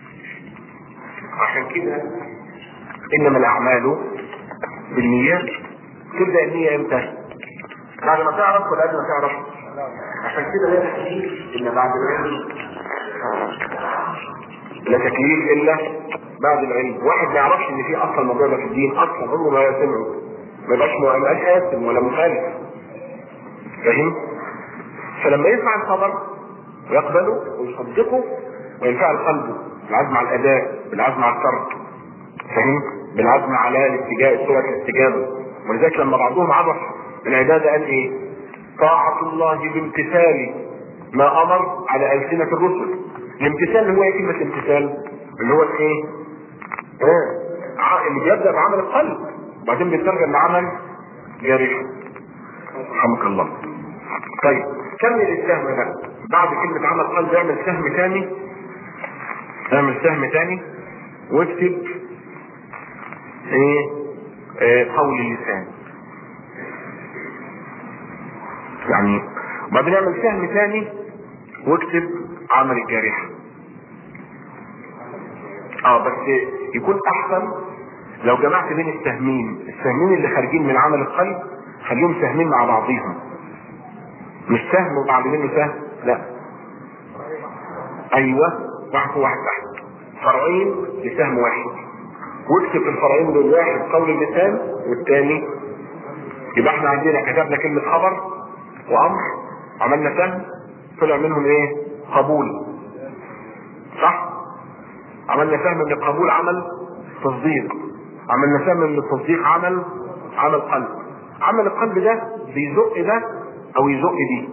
عشان كده انما الاعمال بالنيات. تبدا النيه امتى؟ بعد ما تعرف ولا قبل ما تعرف؟ عشان كده لا تكليف الا بعد العلم. لا تكليف الا بعد العلم. واحد ما يعرفش ان في اصلا الموضوع ده في الدين اصلا، عمره ما يسمعه، ما يبقاش آثم ولا مخالف. فاهم؟ فلما يسمع الخبر ويقبله ويصدقه وينفعل قلبه بالعزم على الاداء، بالعزم على الترك، فاهم؟ بالعزم على الاتجاه، سرعه الاستجابه. ولذلك لما بعضهم عرف العباده قال ايه؟ طاعه الله بامتثال ما امر على السنه الرسل. الامتثال هو ايه؟ كلمه الامتثال اللي هو الايه؟ اللي بيبدا بعمل القلب وبعدين بيترجم لعمل جارحه. رحمك الله. طيب كمل السهم ده. بعد كلمه عمل قلب اعمل سهم ثاني واكتب قول اللسان. يعني وبعدين اعمل سهم ثاني واكتب عمل الجارحه. بس يكون احسن لو جمعت بين السهمين اللي خارجين من عمل القلب خليهم سهمين مع بعضيهم، مش سهم وبعد منه سهم، لا. ايوه، واحد فوق واحد تحت، فرعين لسهم واحد، واكتب في الفرعين دول واحد قول اللسان والثاني. يبقى احنا عندنا كتبنا كلمه خبر وامر، عملنا سهم طلع منهم ايه؟ قبول، صح؟ عملنا سهم من القبول عمل تصديق، عملنا سهم من التصديق عمل قلب. عمل القلب ده بيزق ده او يزق دي،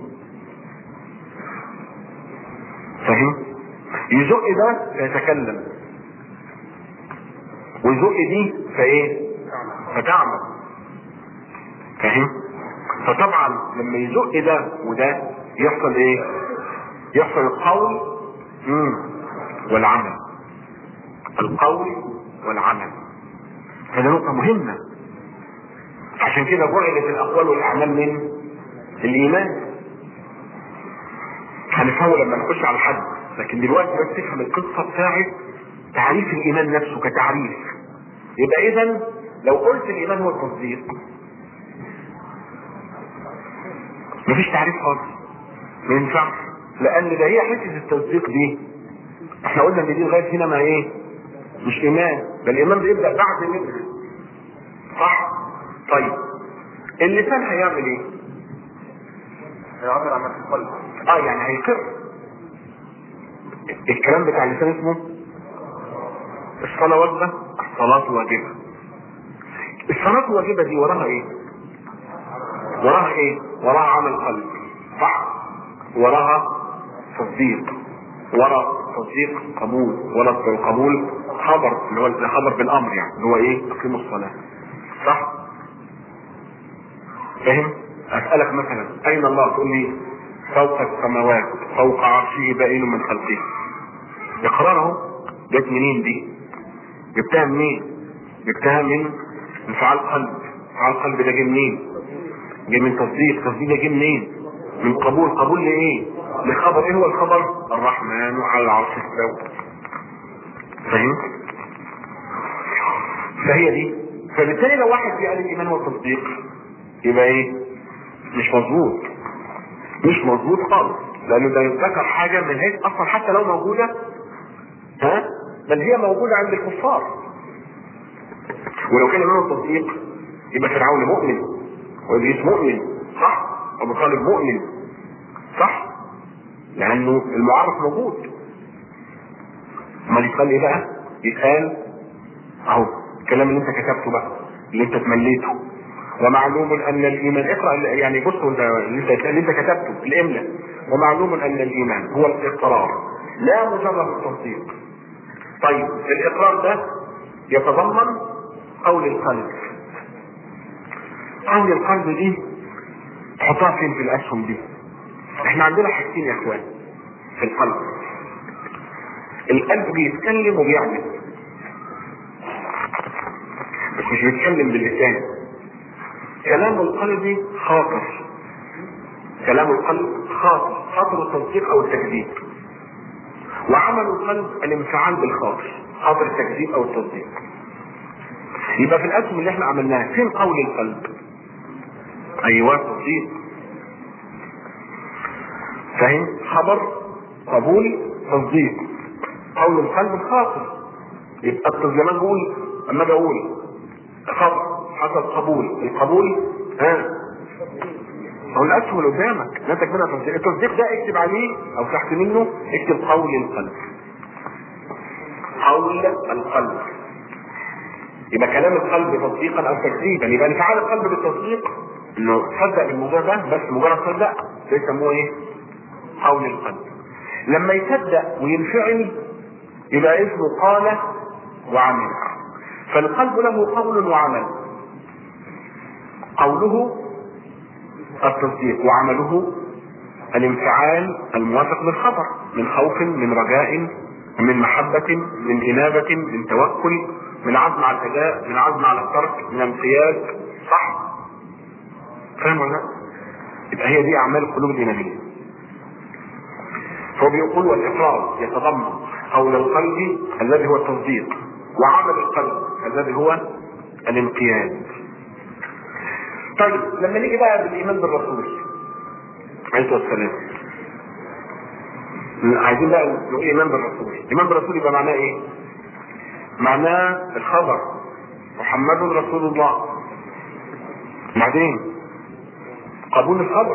فاهم؟ يزق ده فيتكلم ويزق دي فايه؟ فتعمل، فاهم؟ فطبعا لما يزق ده وده يحصل ايه؟ يحصل القول والعمل. القول والعمل. هذه نقطة مهمة. عشان كده جعلت الأقوال والأعمال من الإيمان. هنفهمه لما نخش على الحد، لكن دلوقتي بس تفهم القصة بتاعت تعريف الإيمان نفسه كتعريف. يبقى إذا لو قلت الإيمان هو التصديق مفيش تعريف خالص، ما ينفعش، لأن ده هي حتة التصديق دي احنا قلنا ان دي لغاية هنا ما ايه؟ مش إيمان، ده الإيمان بيبدأ بعد منه، صح؟ طيب اللسان هيعمل ايه؟ هيعبر عن القلب. يعني هيقر. الكلام بتاع اللسان اسمه الصلاة واجبة، الصلاة واجبة. الصلاة واجبة دي وراها ايه؟ وراها ايه؟ وراها عمل قلب، صح؟ وراها تصديق، ورا تصديق قبول، ورا القبول خبر، اللي هو خبر بالامر، يعني اللي هو ايه؟ اقيموا الصلاة، صح؟ فاهم؟ اسألك مثلا اين الله؟ تقول لي فوق السماوات فوق عرشه بائن من خلقه. اقراره جت منين دي؟ جبتها منين؟ جبتها من انفعال قلب. انفعال قلب ده جه منين؟ جه من تصديق. تصديق ده جه منين؟ من قبول. قبول لايه؟ لخبر. ايه هو الخبر؟ الرحمن على العرش استوى. فاهم؟ فهي دي. فبالتالي لو واحد قال الايمان هو التصديق يبقى ايه؟ مش مظبوط. مش مظبوط خالص، لانه ده يذكر حاجه من هيك اصلا حتى لو موجوده، بل هي موجوده عند الكفار. ولو كان منه التصديق يبقى فرعون مؤمن، وابليس مؤمن، صح؟ ابو طالب مؤمن، صح؟ لانه المعرف موجود. امال يتقال ايه بقى؟ يتقال اهو الكلام اللي انت كتبته بقى، اللي انت تمليته. ومعلوم ان الايمان، اقرا يعني بصوا اللي انت كتبته الاملاء. ومعلوم ان الايمان هو الاقرار لا مجرد التصديق. طيب الاقرار ده يتضمن قول القلب. قول القلب دي تحطها فين في الاسهم دي؟ احنا عندنا حاجتين يا اخوان في القلب. القلب بيتكلم وبيعمل، بس مش بيتكلم باللسان. كلام القلب خاطر. كلام القلب خاطر، خاطر التصديق او التكذيب. وعمل القلب الانفعال بالخاطر، خاطر التكذيب او التصديق. يبقى في الاسهم اللي احنا عملناها فين قول القلب؟ ايوه تصديق. فاهم؟ خبر، قبول، تصديق. قول القلب الخاطر. يبقى زمان بقول اما اجي اقول خبر حصل قبول، القبول هو الاسهم اللي قدامك لا تكملها تصديق. التصديق ده اكتب عليه او تحت منه اكتب قول القلب. قول القلب يبقى كلام القلب تصديقا او تكذيبا. يبقى انفعال القلب بالتصديق انه تصدق بالموضوع ده، بس مجرد صدق ده يسموه ايه؟ قول القلب. لما يصدق وينفعل يبقى اسمه قال وعمل. فالقلب له قول وعمل. قوله التصديق، وعمله الانفعال الموافق للخبر، من خوف، من رجاء، من محبة، من إنابة، من توكل، من عزم على الأداء، من عزم على الترك، من انقياد، صح؟ فاهم ولا لا؟ يبقى هي دي أعمال القلوب الإيمانية. فهو بيقول والإقرار يتضمن قول القلب الذي هو التصديق، وعمل القلب الذي هو الانقياد. طيب لما نيجي بقى بالإيمان بالرسول عليه الصلاة والسلام، عايزين بقى نقول إيمان بالرسول. إيمان بالرسول يبقى معناه إيه؟ معناه الخبر محمد رسول الله. بعدين قبول الخبر،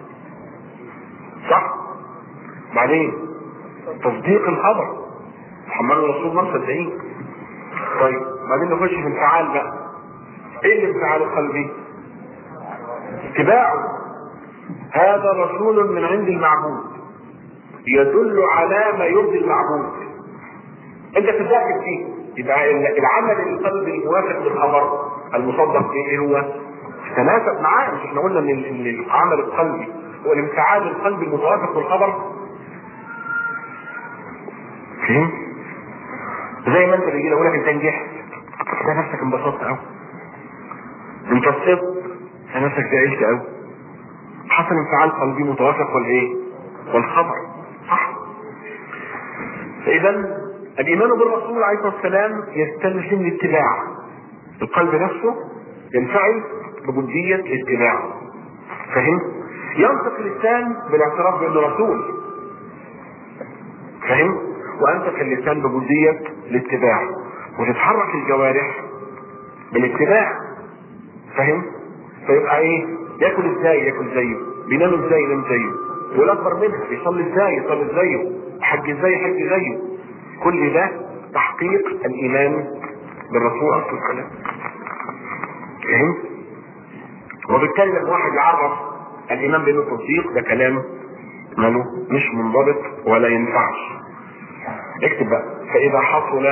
صح؟ بعدين تصديق الخبر محمد رسول الله صدقين. طيب بعدين نخش في انفعال بقى. ايه الانفعال القلبي؟ اتباعه. هذا رسول من عند المعبود يدل على ما يرضي المعبود. انت تتذكر فيه. يبقى العمل القلبي الموافق للخبر المصدق به ايه هو؟ تناسب معاه. مش احنا قلنا ان العمل القلبي هو الانفعال القلبي المتوافق بالخبر؟ فهمت؟ زي ما انت بيجي اقول لك انت نجحت، ده نفسك انبسطت قوي. انت صدقت، ده نفسك زعلت قوي. حصل انفعال قلبي متوافق والايه؟ والخبر، صح؟ فاذا الايمان بالرسول عليه الصلاه والسلام يستلزم الاتباع. القلب نفسه ينفعل بجديه الاتباع. فهمت؟ ينطق اللسان بالاعتراف بانه رسول. فهمت؟ وانطق اللسان بجديه الاتباع، وتتحرك الجوارح بالاتباع. فهمت؟ فيبقى ايه؟ ياكل ازاي؟ ياكل زيه. بينام ازاي؟ ينام زيه. والاكبر منها يصلي ازاي؟ يصلي زيه. حج ازاي؟ يحج زيه. كل ده تحقيق الايمان بالرسول عليه الصلاه والسلام. فهمت؟ وبالتالي لما واحد يعرف الايمان بانه تصديق، ده كلام ماله مش منضبط ولا ينفعش. اكتب بقى. فاذا حصل،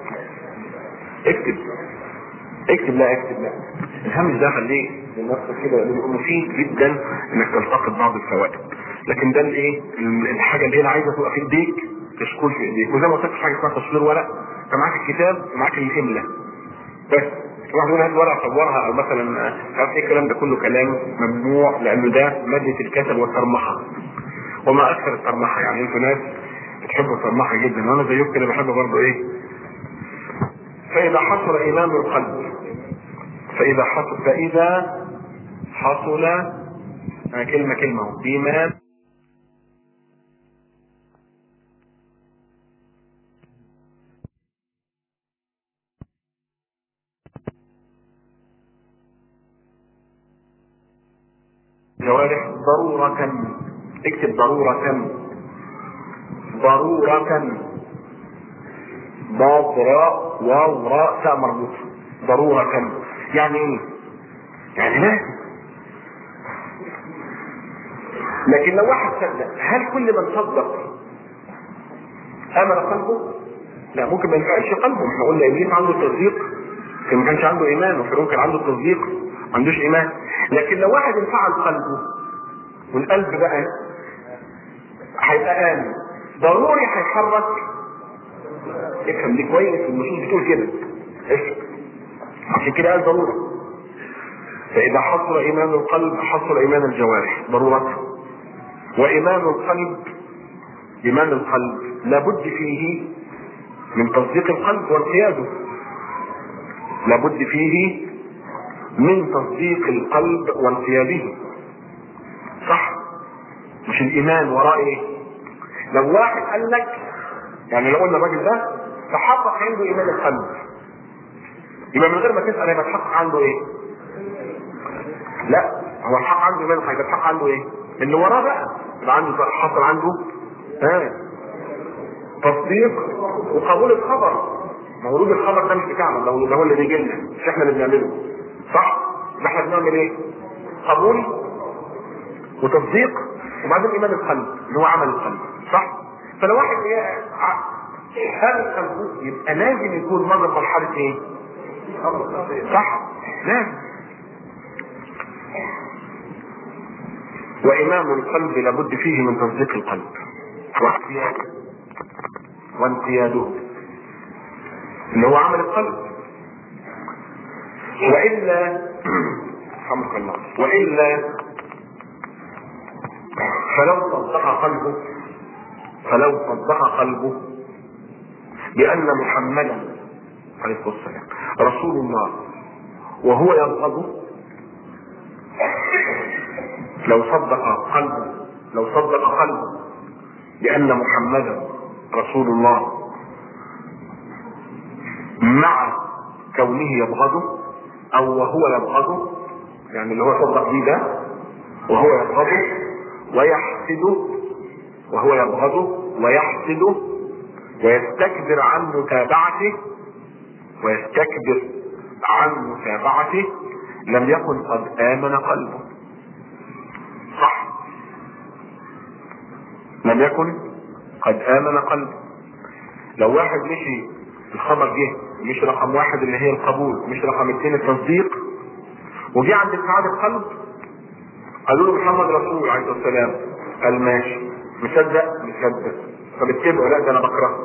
اكتب لا اكتب لا، الهمش ده خليه لنفسك كده، لانه مفيد جدا انك تلتقط بعض الفوائد. لكن ده الايه؟ الحاجه اللي هي عايزه تبقى في ايديك، تشكل في ايديك. وزي ما قلت لك حاجه اسمها تصوير ورق. انت معاك الكتاب ومعاك الاملا بس. واحد يقول هات ورقه صورها، او مثلا عارف ايه الكلام ده كله؟ كلام ممنوع، لانه ده ماده الكسل والترمحه. وما اكثر الترمحه، يعني انتوا ناس بتحبوا الترمحه جدا، وانا زيكم كده بحب برضه ايه. فاذا حصل ايمان القلب، فاذا حصل كلمه ايمان جوارح ضرورة. اكتب ضرورة. ضاد راء واو راء تاء مربوطة. ضرورة يعني ايه؟ يعني لازم. لكن لو واحد صدق، هل كل من صدق امن قلبه؟ لا، ممكن ما ينفعش قلبه. احنا قلنا ابليس عنده تصديق، ما كانش عنده ايمان، وفرعون كان عنده تصديق ما عندوش ايمان. لكن لو واحد انفعل قلبه والقلب بقى هيبقى امن، ضروري هيحرك. افهم دي كويس، النصوص بتقول كده. عشان كده قال ضروره. فاذا حصل ايمان القلب حصل ايمان الجوارح ضروره. وايمان القلب لابد فيه من تصديق القلب وانقياده. لابد فيه من تصديق القلب وانقياده، صح؟ مش الايمان وراء ايه؟ لو واحد قال لك، يعني لو قلنا الراجل ده تحقق عنده ايمان القلب، يبقى من غير ما تسال هيبقى تحقق عنده ايه؟ لا، هو الحق عنده ايمان القلب، الحق عنده ايه؟ اللي وراه بقى يبقى عنده، حصل عنده تصديق وقبول الخبر. مولود الخبر ده مش بتاعنا، ده هو اللي بيجي لنا، مش احنا اللي بنعمله، صح؟ احنا بنعمل ايه؟ قبول وتصديق وبعدين ايمان القلب اللي هو عمل القلب، صح؟ فلو واحد هذا القلب يبقى لازم يكون مر مرحله ايه؟ صح؟ لازم. وإمام القلب لابد فيه من تصديق القلب وانقياده اللي هو عمل القلب. وإلا حمد الله، وإلا فلو صدق قلبه بأن محمدا عليه الصلاة والسلام رسول الله وهو يبغضه، لو صدق قلبه بأن محمدا رسول الله مع كونه يبغضه، او وهو يبغضه، يعني اللي هو صدق بيه ده وهو يبغضه ويحسده ويستكبر عن متابعته لم يكن قد آمن قلبه، صح؟ لم يكن قد آمن قلبه. لو واحد مشي الخبر جه، مش رقم واحد اللي هي القبول، مش رقم 2 التصديق، وجي عند انفعال القلب قالوا له محمد رسول عليه الصلاه والسلام، قال ماشي، مصدق؟ طب اتبعه؟ لا ده انا بكرهه.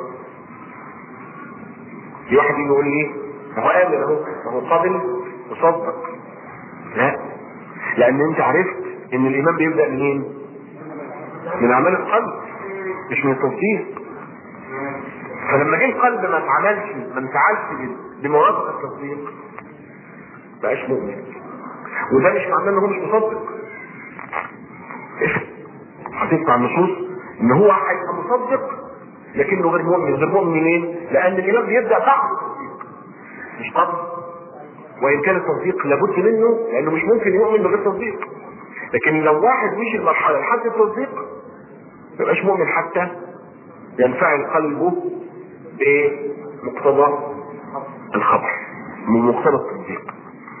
في واحد يجي يقول لي هو قابل اهو، هو قابل وصدق. لا، لان انت عرفت ان الايمان بيبدا منين؟ من اعمال القلب مش من التصديق. فلما جه القلب ما انفعلش بموافقه التصديق بقاش مؤمن. وده مش معناه ان هو مش مصدق. هتسمع النصوص ان هو هيبقى مصدق لكنه غير مؤمن. غير مؤمن منين؟ لان الايمان بيبدا بعد التصديق مش قبل. وان كان التصديق لابد منه لانه مش ممكن يؤمن بغير تصديق. لكن لو واحد مشي المرحله لحد التصديق ما يبقاش مؤمن حتى ينفعل قلبه بمقتضى الخبر، من مقتضى التصديق.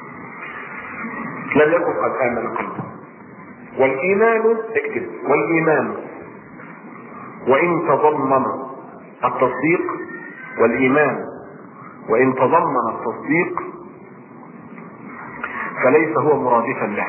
لم يكن قد امن قلبه. والايمان، اكتب، والايمان وان تضمن التصديق، والايمان وان تضمن التصديق فليس هو مرادفا له.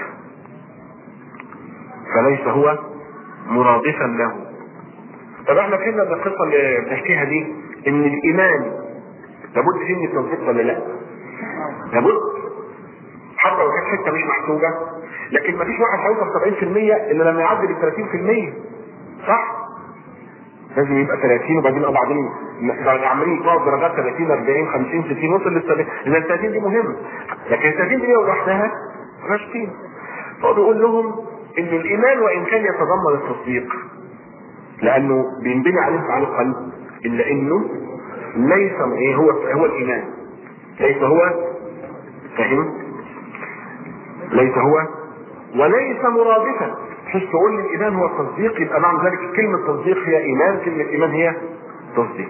فليس هو مرادفا له. طب احنا فهمنا من القصه اللي بنحكيها دي ان الايمان لابد فيه من التصديق ولا لا؟ لابد، حتى لو كانت حته مش محسوبه. لكن مفيش واحد هيوصل 70% الا لما يعدي ال 30%. صح؟ لازم يبقى 30 وبعدين عمالين يطلعوا درجات 30 40 50 60 وصل لل 30. اذا ال 30 دي مهمه، لكن ال 30 دي لوحدها مالهاش قيمه. فهو بيقول لهم ان الايمان وان كان يتضمن التصديق لانه بينبني عليه انفعال القلب، الا انه ليس هو الايمان، ليس هو، فاهم؟ ليس هو وليس مرادفا. بحيث تقول لي الايمان هو التصديق يبقى معنى ذلك كلمه تصديق هي ايمان، كلمه ايمان هي تصديق.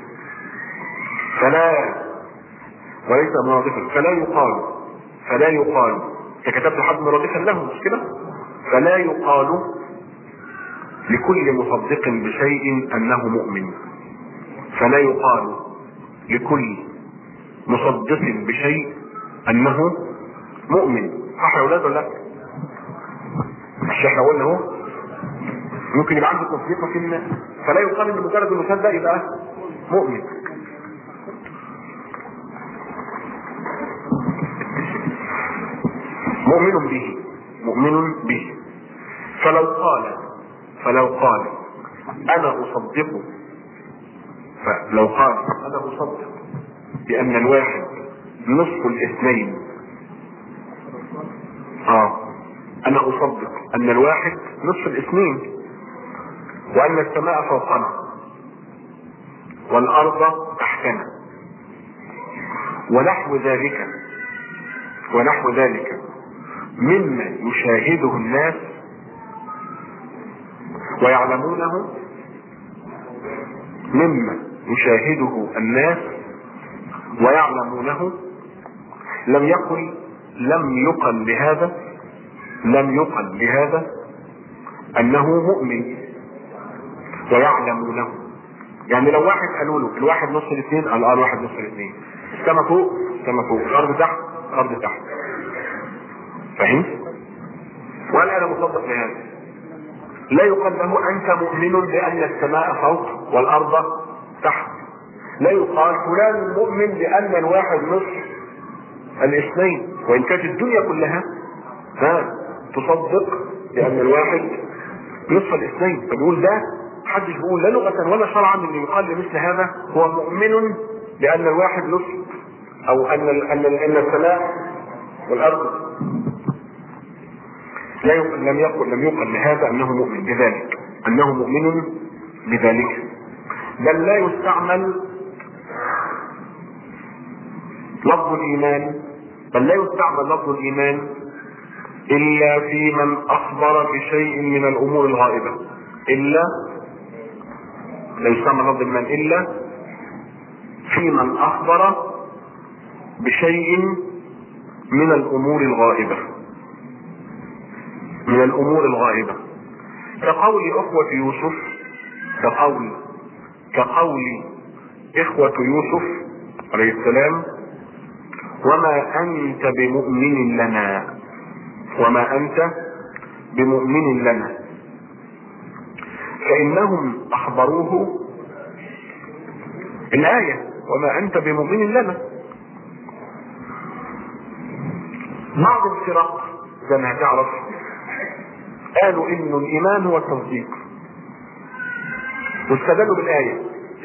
وليس مرادفا. فلا يقال انت كتبت حد مرادفا له مش كده؟ فلا يقال لكل مصدق بشيء انه مؤمن. فلا يقال لكل مصدق بشيء انه مؤمن. صح يا اولاد ولا لا؟ مش احنا قلنا اهو ممكن يبقى عنده تصديق في الناس. فلا يقال ان مجرد المصدق يبقى مؤمن. مؤمن به. فلو قال انا اصدق بان الواحد نصف الاثنين، انا اصدق ان الواحد نصف الاثنين، وان السماء فوقنا والارض تحتنا ونحو ذلك مما يشاهده الناس ويعلمونه، لم يقل بهذا انه مؤمن ويعلمونه. يعني لو واحد قالوا له الواحد نص الاثنين، قال الواحد نص الاثنين، السما فوق الارض تحت، فهمت؟ وقال انا مصدق بهذا، لا يقال له انت مؤمن بان السماء فوق والارض تحت. لا يقال فلان مؤمن بان الواحد نصف الاثنين، وان كانت الدنيا كلها تصدق بان الواحد نصف الاثنين. فبيقول ده محدش بيقول لا لغة ولا شرعا ان يقال لمثل هذا هو مؤمن بان الواحد نصف، او ان السماء والارض. لم يقل لهذا انه مؤمن بذلك، بل لا يستعمل لفظ الايمان الا في من اخبر بشيء من الامور الغائبة. لا يستعمل لفظ الايمان الا في من اخبر بشيء من الامور الغائبة، كقول اخوة يوسف عليه السلام: وما انت بمؤمن لنا وما أنت بمؤمن لنا. فإنهم أخبروه الآية وما أنت بمؤمن لنا. بعض الفرق زي ما هتعرف قالوا إنه الإيمان هو التصديق، واستدلوا بالآية.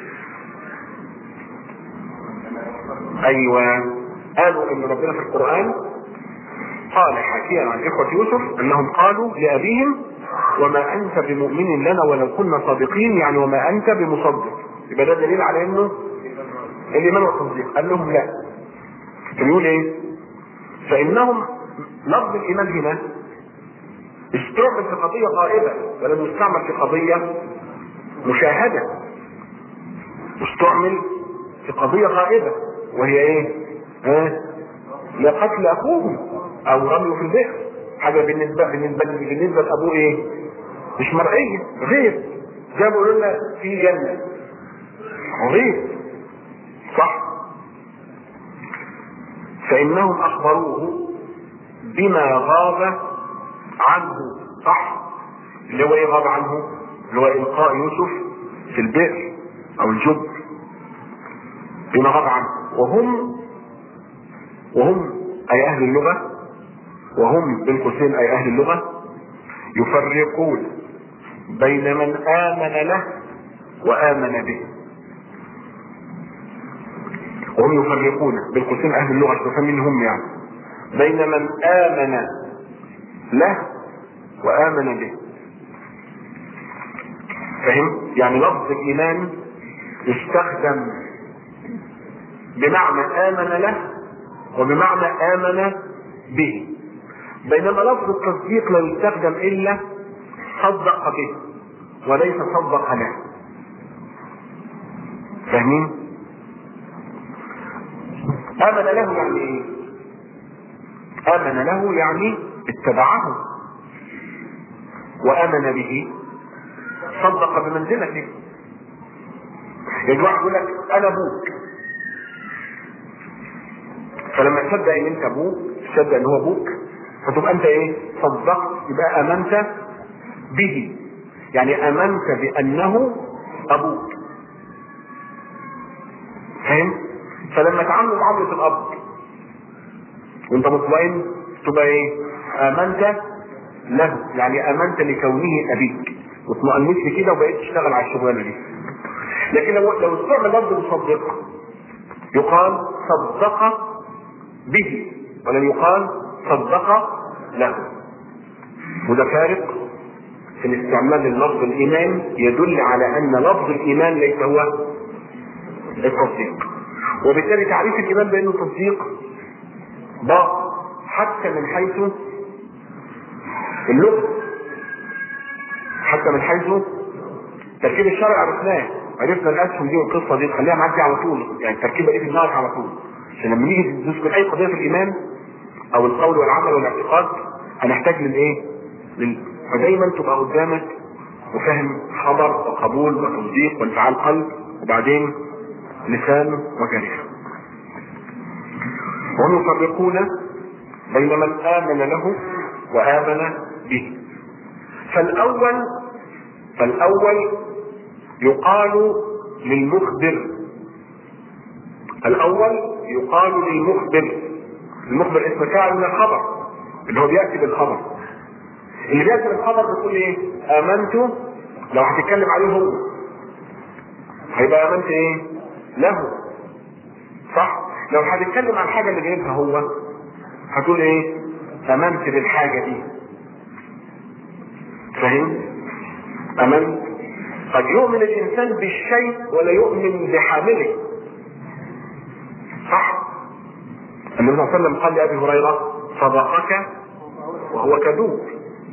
أيوة، قالوا إن ربنا في القرآن قال حكيا عن إخوة يوسف أنهم قالوا لأبيهم وما أنت بمؤمن لنا ولو كنا صادقين، يعني وما أنت بمصدق. يبقى ده دليل على إنه الإيمان والتصديق. قال لهم لا، يقول إيه؟ فإنهم لفظ الإيمان هنا استعمل في قضية غائبة ولم يستعمل في قضية مشاهدة. استعمل في قضية غائبة وهي ايه؟ لقتل اخوه او رميه في البئر. حاجة بالنسبة لابوه ايه؟ مش مرئية، غير. زي ما بيقولوا لنا في جنة غير، صح؟ فانهم اخبروه بما غاب عنه، صح؟ اللي هو ايه غاب عنه؟ اللي هو القاء يوسف في البئر او الجب، بما غاب عنه. وهم اي اهل اللغة، وهم بين قوسين اي اهل اللغة، يفرقون بين من امن له وامن به. وهم يفرقون بين قوسين اهل اللغة، تفهم هم يعني بين من امن له وامن به. فهم؟ يعني لفظ الايمان يستخدم بمعنى امن له وبمعنى امن به، بينما لفظ التصديق لا يستخدم الا صدق به وليس صدق له. فاهمين؟ امن له يعني ايه؟ امن له يعني اتبعه، وامن به صدق بمنزلته. يعني واحد يقول لك انا ابوك، فلما تصدق ان انت ابوك، تصدق ان هو ابوك، فتبقى انت ايه؟ صدقت، يبقى امنت به، يعني امنت بانه ابوك. فاهم؟ فلما تعاملوا معاملة الاب وانت مطمئن تبقى ايه؟ امنت له، يعني امنت لكونه ابيك واطمئنت لكده وبقيت تشتغل على الشغلانه دي. لكن لو استعمل لفظ مصدق يقال صدق به ولم يقال صدق له. وده فارق في الاستعمال لللفظ الايمان، يدل على ان لفظ الايمان ليس هو التصديق، وبالتالي تعريف الايمان بانه تصديق ضاق حتى من حيث اللغة، حتى من حيث تركيب الشرع. عرفنا الاسهم دي والقصه دي، خليها معاك على طول، يعني التركيبه دي في دماغك على طول، عشان لما نيجي نذكر اي قضيه في الايمان او القول والعمل والاعتقاد هنحتاج للايه؟ فدايما تبقى قدامك وفهم خبر وقبول وتصديق وانفعال قلب وبعدين لسان وجريح. وهم يفرقون بين من آمن له وآمن به. فالأول يقال للمخبر، المخبر اسم فاعل من الخبر اللي هو بيأتي بالخبر. اللي بيأتي بالخبر بيقول ايه؟ آمنت. لو هتتكلم عليه هو هيبقى آمنت ايه؟ له، صح؟ لو هتتكلم عن الحاجة اللي جايبها هو هتقول ايه؟ آمنت بالحاجة دي. فاهم؟ آمنت. قد يؤمن الإنسان بالشيء ولا يؤمن بحامله، صح؟ النبي صلى الله عليه وسلم قال لأبي هريرة صدقك وهو كذوب.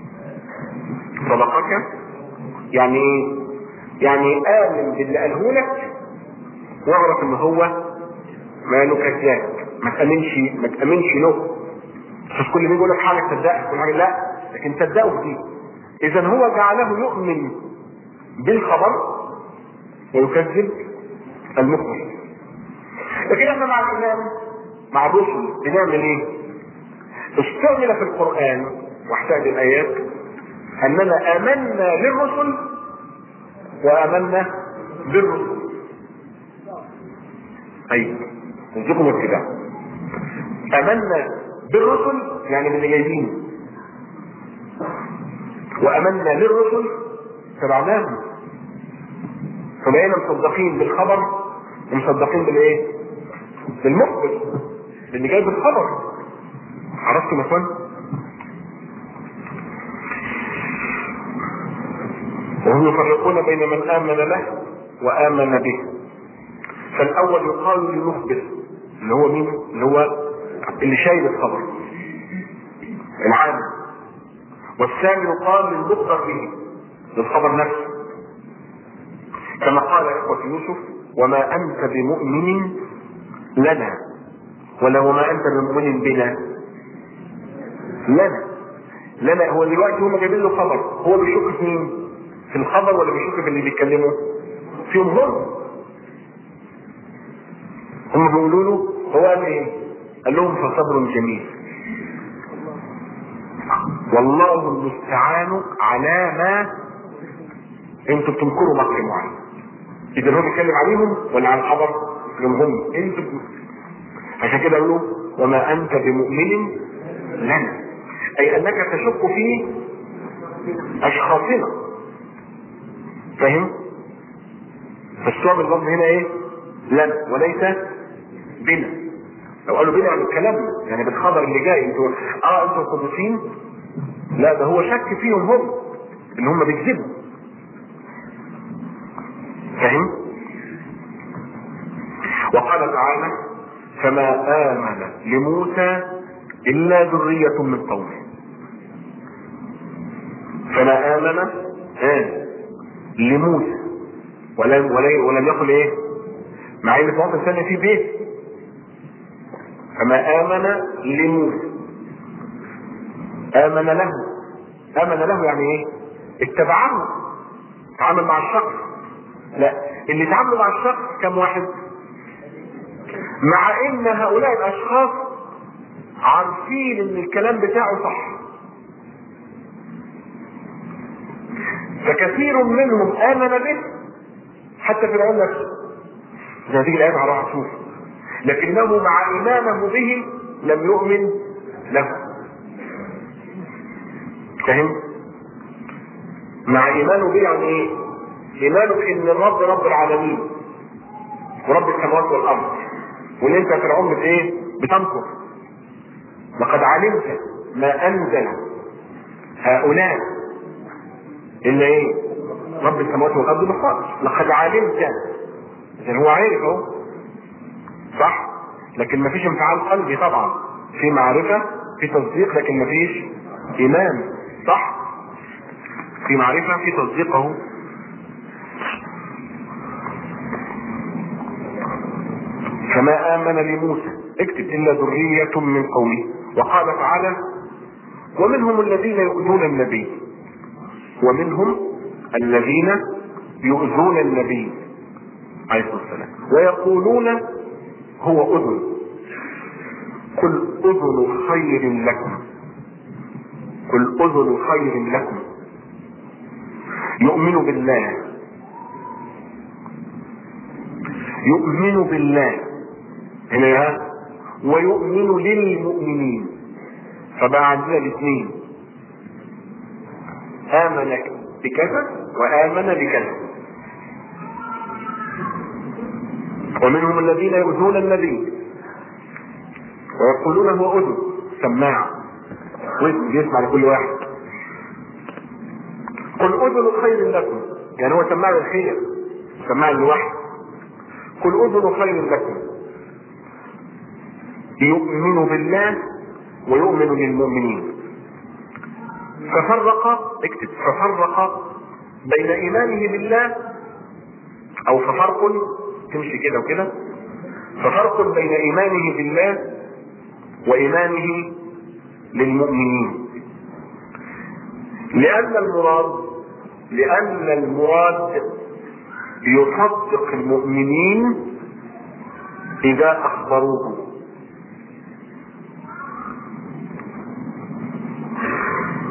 صدقك يعني ايه؟ يعني آمن باللي قاله لك واعرف ان هو ماله كذاب، ما تأمنش له. مش كل ما يقول لك حاجة تصدقها كل حاجة لا، لكن صدقه فيه. إذا هو جعله يؤمن بالخبر ويكذب المخبر. لكن احنا مع الإمام مع الرسل بنعمل ايه؟ استعمل في القرآن واحتاج الآيات أننا آمنا للرسل وآمنا بالرسل. أيوة نجيبهم ابتداء. آمنا بالرسل يعني باللي جايبين، وآمنا للرسل تبعناهم، فبقينا مصدقين بالخبر ومصدقين بالايه؟ بالمخبر اللي جاي بالخبر. عرفتم يا اخوان؟ وهم يفرقون بين من آمن له وآمن به. فالأول يقال للمخبر اللي هو مين؟ اللي هو اللي شايل الخبر العام، والثاني يقال للمخبر به للخبر نفسه، كما قال إخوة يوسف: وما أنت بمؤمن لنا، ولا وما أنت بمؤمن بنا. لنا هو دلوقتي هم جايبين له خبر، هو بيشك في مين؟ في الخبر ولا بيشك في اللي بيتكلموا فيهم هم بيقولوا له. هو قال ايه؟ قال لهم: فصبر جميل والله المستعان على ما انتم بتنكروا مكر معين. اذا هو بيتكلم عليهم ولا على الخبر؟ هم انتم. عشان كده قالوا: وما انت بمؤمن لنا، اي انك تشك في اشخاصنا. فاهم؟ فالصواب اللفظ هنا ايه؟ لنا وليس بنا. لو قالوا بنا عن الكلام يعني بالخبر اللي جاي انتوا انتوا صادقين، لا ده هو شك فيهم هم ان هم بيكذبوا. فاهم؟ وقال تعالى: فما آمن لموسى إلا ذرية من قومه. فما آمن لموسى ولم يقل ايه؟ مع ان في وقت ثاني في بيت. فما آمن لموسى، آمن له يعني ايه؟ اتبعه، تعامل مع الشخص. لا، اللي تعاملوا مع الشخص كم واحد؟ مع ان هؤلاء الاشخاص عارفين ان الكلام بتاعه صح، فكثير منهم آمن به حتى فرعون نفسه. زي هتيجي الآية على عصور، لكنه مع إيمانه به لم يؤمن له. فهم؟ مع إيمانه به يعني إيه؟ إيمانه بإن الرب رب العالمين ورب السماوات والأرض، وإن أنت فرعون إيه؟ بتنكر. لقد علمت ما أنزل هؤلاء إلا إيه؟ رب السماوات والأرض بخالص. لقد علمت، يعني هو عارف اهو صح، لكن مفيش انفعال قلبي طبعا، في معرفة في تصديق لكن مفيش ايمان. صح؟ في معرفة في تصديق اهو. فما آمن لموسى اكتب إلا ذرية من قومه. وقال تعالى: ومنهم الذين يؤذون النبي، ومنهم الذين يؤذون النبي عليه الصلاة والسلام ويقولون هو أذن، قل أذن خير لكم، قل أذن خير لكم يؤمن بالله هنا ويؤمن للمؤمنين. فبقى عندنا الاثنين، آمن بكذا وآمن بكذا. ومنهم الذين يؤذون النبي ويقولون هو أذن، سماع وإذن يسمع لكل واحد. قل أذن خير لكم، يعني هو سماع الخير، سماع الواحد. قل أذن خير لكم يؤمن بالله ويؤمن للمؤمنين. اكتب ففرق بين إيمانه بالله، أو ففرق تمشي كده وكده، ففرق بين إيمانه بالله وإيمانه للمؤمنين. لأن المراد يصدق المؤمنين إذا أخبروه،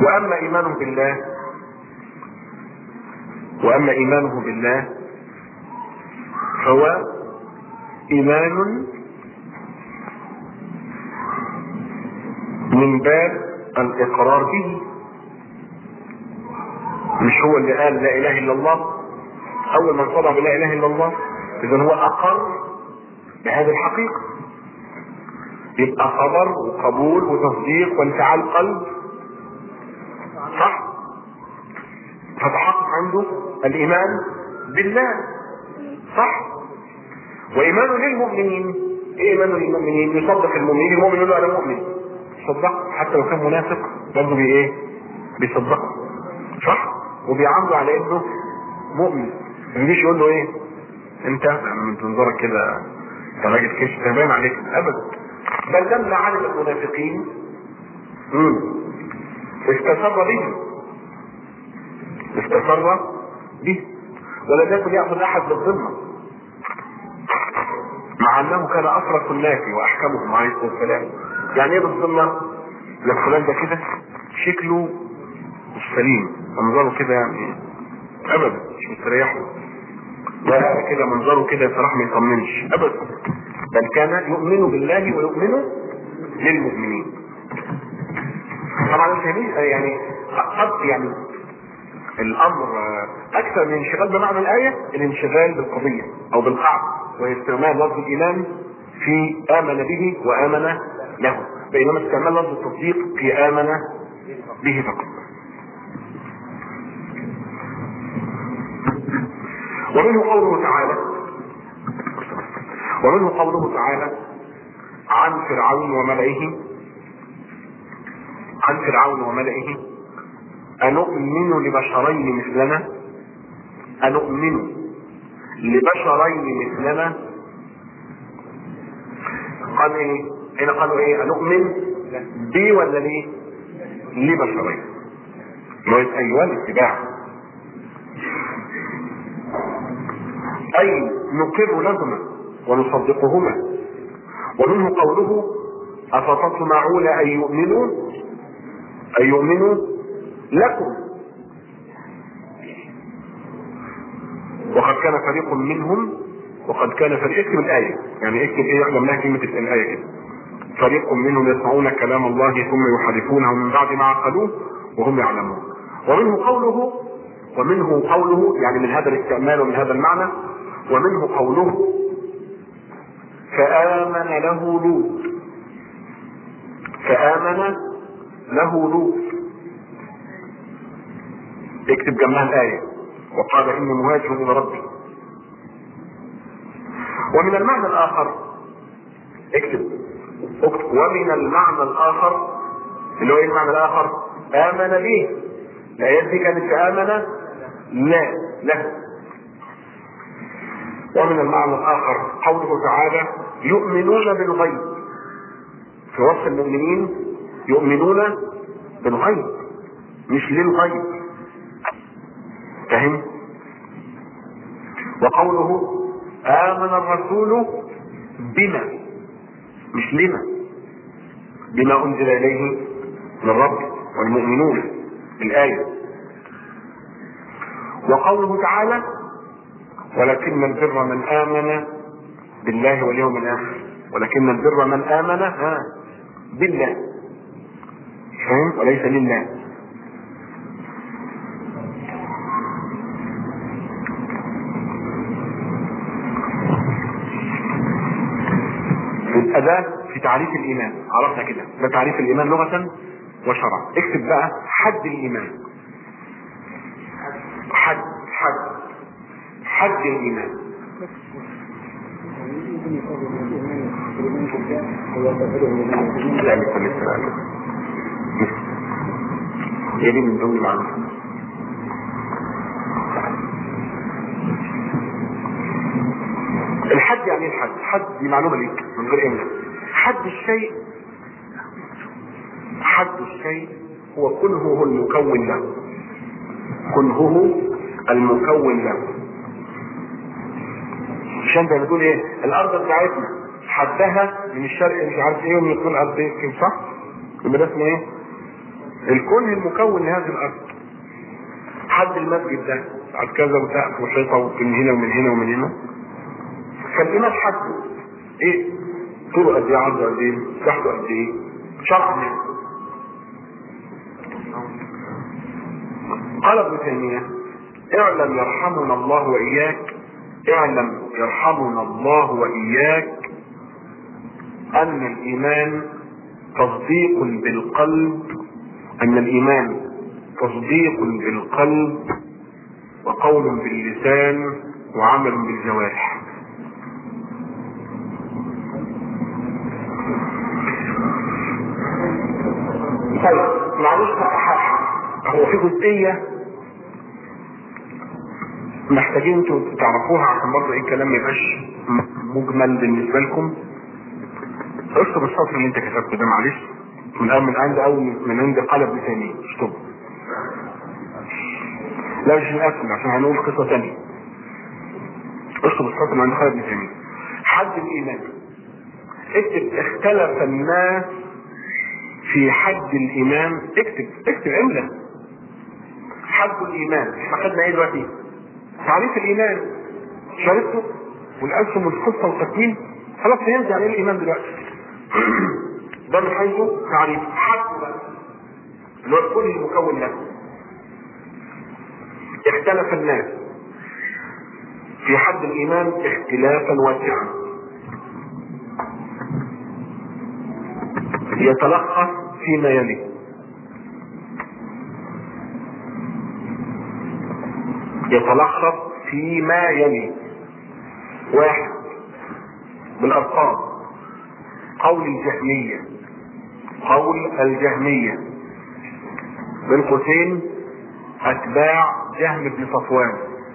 واما ايمانه بالله فهو ايمان من باب الاقرار به. مش هو اللي قال لا اله الا الله اول من صدع بلا اله الا الله، اذا هو اقر بهذه الحقيقة، يبقى خبر وقبول وتصديق وانفعال قلب، صح؟ فتحقق عنده الايمان بالله، صح؟ وايمانه للمؤمنين، ايه ايمانه للمؤمنين؟ يصدق المؤمنين، المؤمن يقول له انا مؤمن، صدق حتى لو كان منافق برضه بايه؟ بيصدقه، صح؟ وبيعامله على انه مؤمن، ما يجيش يقول له ايه انت من تنظرك كده انت راجل كشف باين عليك، ابدا. بل لما علم المنافقين استسر به ولم يكن ياخذ احد بالذمه، مع انه كان اشرف الناس واحكمهم عليه الصلاه والسلام. يعني ايه بالذمه؟ لما فلان ده كده شكله مش سليم، منظره كده يعني ابدا مش مستريح له، لا كده منظره كده بصراحه ما يطمنش ابدا، بل كان يؤمن بالله ويؤمن للمؤمنين. طبعا يعني قد يعني الامر اكثر من انشغال بمعنى الايه، الانشغال بالقضيه او بالقاعده، واستعمال لفظ الايمان في امن به وامن له، بينما استعمال لفظ التصديق في امن به فقط. ومنه قوله تعالى عن فرعون وملئه أنؤمن لبشرين مثلنا. قال ايه هنا؟ قالوا ايه؟ أنؤمن بي ولا ليه؟ لبشرين، ايوه الاتباع، اي نقر لهما ونصدقهما. ومنه قوله افتطمعون ان يؤمنوا لكم وقد كان فريق منهم اكتب الآية، يعني اكتب ايه احنا منها كلمة الآية كده، فريق منهم يسمعون كلام الله ثم يحرفونه من بعد ما عقلوه وهم يعلمون. ومنه قوله يعني من هذا الاستعمال ومن هذا المعنى، ومنه قوله فآمن له لوط، اكتب جنبها الآية وقال إني مهاجر إلى ربي. ومن المعنى الآخر اكتب ومن المعنى الآخر اللي هو ايه المعنى الآخر؟ آمن به. الآيات دي كانت آمن لا. ومن المعنى الآخر قوله تعالى يؤمنون بالغيب، في وصف المؤمنين يؤمنون بالغيب مش للغيب، فهم؟ وقوله آمن الرسول بما مش لما، بما أنزل إليه من ربه والمؤمنون الآية. وقوله تعالى ولكن البر من آمن بالله واليوم الآخر، ولكن البر من آمن بالله، فهم؟ وليس لله. الأداة في تعريف الإيمان عرفنا كده، ده تعريف الإيمان لغة وشرعا. اكتب بقى حد الإيمان، حد الإيمان. يلي من ضمن المعلومات الحد، يعني الحد دي معلومة ليك من غير إملاء. حد الشيء هو كنهه المكون له، عشان ده بتقول ايه؟ الارض بتاعتنا حدها من الشرق مش عارف ايه ومن الطول قد ايه، صح؟ يبقى ده اسمه ايه؟ الكون المكون لهذه الارض. حد المسجد ده بعد كذا وسقف وحيطه ومن هنا ومن هنا ومن هنا، فالإيمان حده ايه؟ طوله قد ايه؟ عرضه قد ايه؟ مساحته قد ايه؟ شرح. قال ابن تيمية: اعلم يرحمنا الله وإياك، اعلم يرحمنا الله وإياك أن الإيمان تصديق بالقلب، أن الإيمان تصديق بالقلب وقول باللسان وعمل بالجوارح. طيب معلش هو في جزئية محتاجين انتوا تعرفوها عشان برضه ايه الكلام ما يبقاش مجمل بالنسبة لكم. اكتب السطر اللي انت كتبته ده معلش من عند او من عند قلب لساني، اشطب. لا مش الاسم عشان هنقول قصة تانية. اكتب السطر من عند قلب لساني. حد الايمان، اكتب اختلف الناس في حد الايمان. اكتب املا حد الايمان. احنا خدنا ايه دلوقتي؟ تعريف الايمان شريطه والاسم والقصه والتكوين. خلاص فهمت يعني ايه الايمان دلوقتي. ده من حيث تعريف. حد بقى اللي هو الكل المكون له. اختلف الناس في حد الايمان اختلافا واسعا يتلخص فيما يلي: واحد، بالارقام. قول الجهمية بين قوسين اتباع جهم بن صفوان،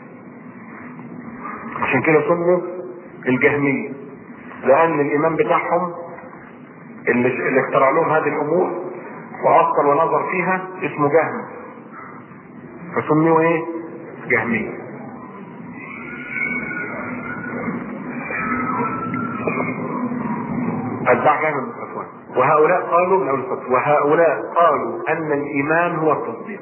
عشان كده سموا الجهمية، لان الايمان بتاعهم اللي اخترع لهم هذه الامور واصل ونظر فيها اسمه جهم، فسموا ايه؟ جهمية. اتباع جهم بن صفوان. وهؤلاء قالوا ان الايمان هو التصديق.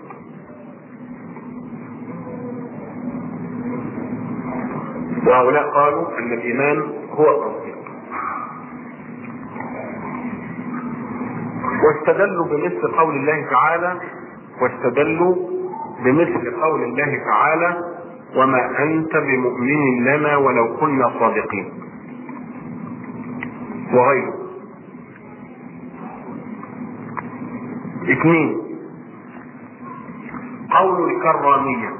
واستدلوا بمثل قول الله تعالى: وما انت بمؤمن لنا ولو كنا صادقين، وغيره. 2، قول الكرامية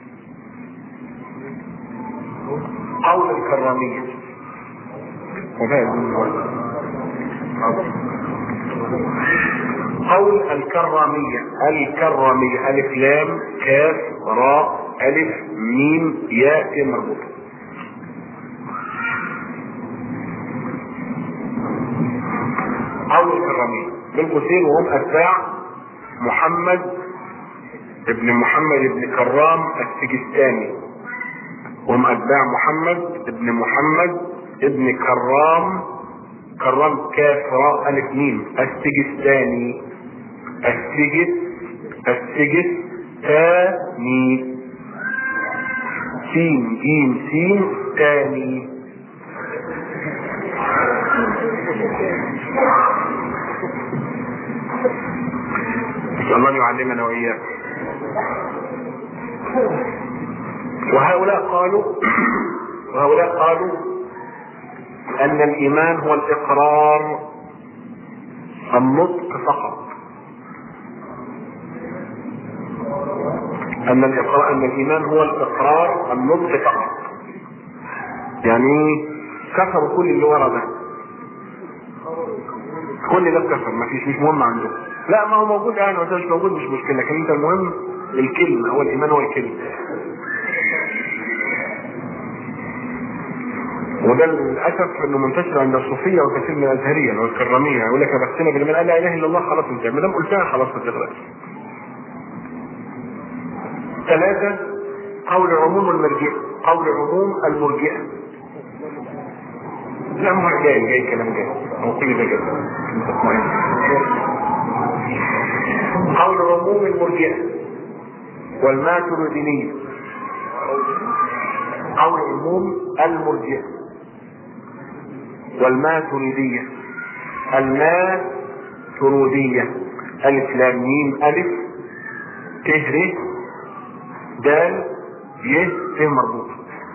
الكرامية ألف لام كاف راء ألف ميم ياء مربوطة. قول الكرامية بالقوسين وهم أتباع محمد ابن كرام السجستاني، ابن كرام كاف راء ألف ميم السجستاني، السجستاني سين جيم سين تاني. الله يعلمنا وإياك. وهؤلاء قالوا أن الإيمان هو الإقرار النطق فقط. أن الإيمان هو الإقرار النطق فقط. يعني كفروا كل اللي ورا ده، كل ده كفر، مش مهم عندهم. لا ما هو موجود يعني، وده مش موجود مش مشكلة، لكن انت المهم الكلمة، هو الإيمان هو الكلمة. وده للأسف انه منتشر عند الصوفية وكثير من الأزهرية والكرامية، يقول لك بختنا بالإيمان قال لا إله إلا الله، خلاص انت ما دام قلتها خلاص هتغرق. 3، قول عموم المرجئة. لا ما هو جاي كلام جاي، هو كل ده جاي. قول عموم المرجئة والماتريدية. قول عموم المرجئة والماتريدية. الماتريدية ألف لام ميم ألف ت ر دال ي ت مربوط،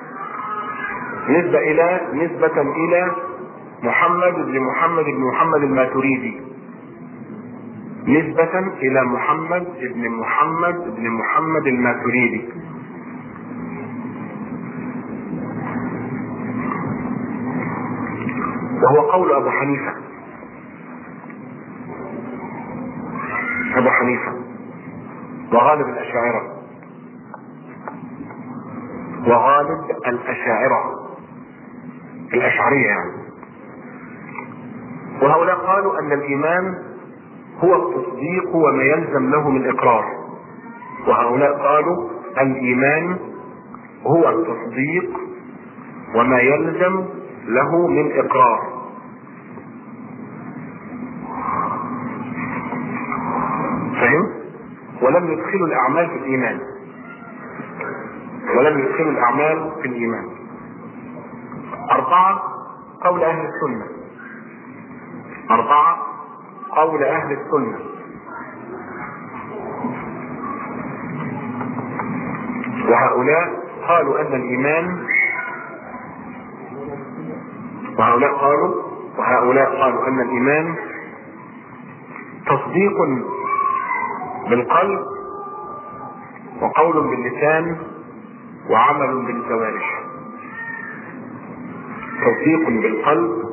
نسبة إلى محمد بن محمد الماتريدي، نسبة إلى محمد بن محمد الماتريدي. وهو قول أبو حنيفة وغالب الأشاعرة يعني. وهؤلاء قالوا أن الإيمان هو التصديق وما يلزم له من إقرار. وهؤلاء قالوا الإيمان هو التصديق وما يلزم له من إقرار. فهم؟ ولم يدخلوا الأعمال في الإيمان. 4 قول أهل السنة. وهؤلاء قالوا أن الإيمان تصديق بالقلب وقول باللسان وعمل بالجوارح. تصديق بالقلب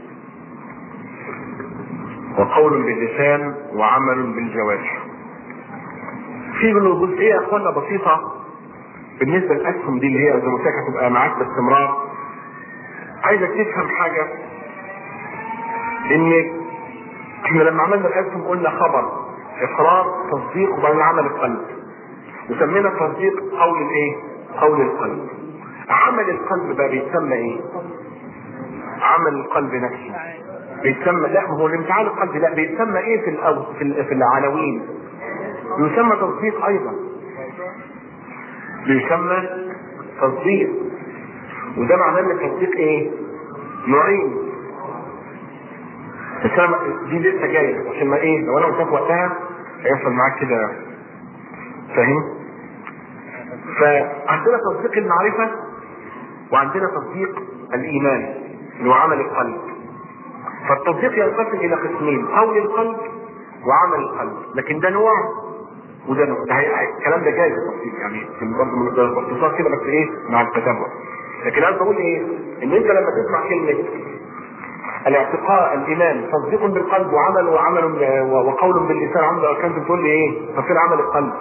وقول باللسان وعمل بالجوارح. في جزئية يا اخوانا بسيطة بالنسبة للأسهم دي اللي هي زي ما قلت لك هتبقى معاك باستمرار. عايزك تفهم حاجة، ان احنا لما عملنا الأسهم قلنا خبر اقرار تصديق وبعدين عمل القلب، وسمينا التصديق قول القلب. عمل القلب بقى بيتسمى ايه؟ عمل القلب نفسه بيتسمى، لا هو الانفعال القلبي، لا بيتسمى ايه في العناوين؟ يسمى تصديق ايضا، بيسمى تصديق. وده معناه ان التصديق ايه؟ نوعين. دي لسه جايه عشان ما ايه لو انا قلت لك وقتها هيحصل معاك كده، فاهم؟ فعندنا تصديق المعرفه وعندنا تصديق الايمان اللي هو عمل القلب. فالتصديق ينقسم الى قسمين، قول القلب وعمل القلب، لكن ده نوع وده نوع. الكلام ده جاي في التصديق يعني برضه من الاختصار كده بس ايه مع التتبع. لكن انا بقول ايه؟ ان انت لما تسمع كلمه الاعتقاد الايمان تصديق بالقلب وعمل وقول باللسان عمل اركان، تقول لي ايه؟ تصير عمل القلب.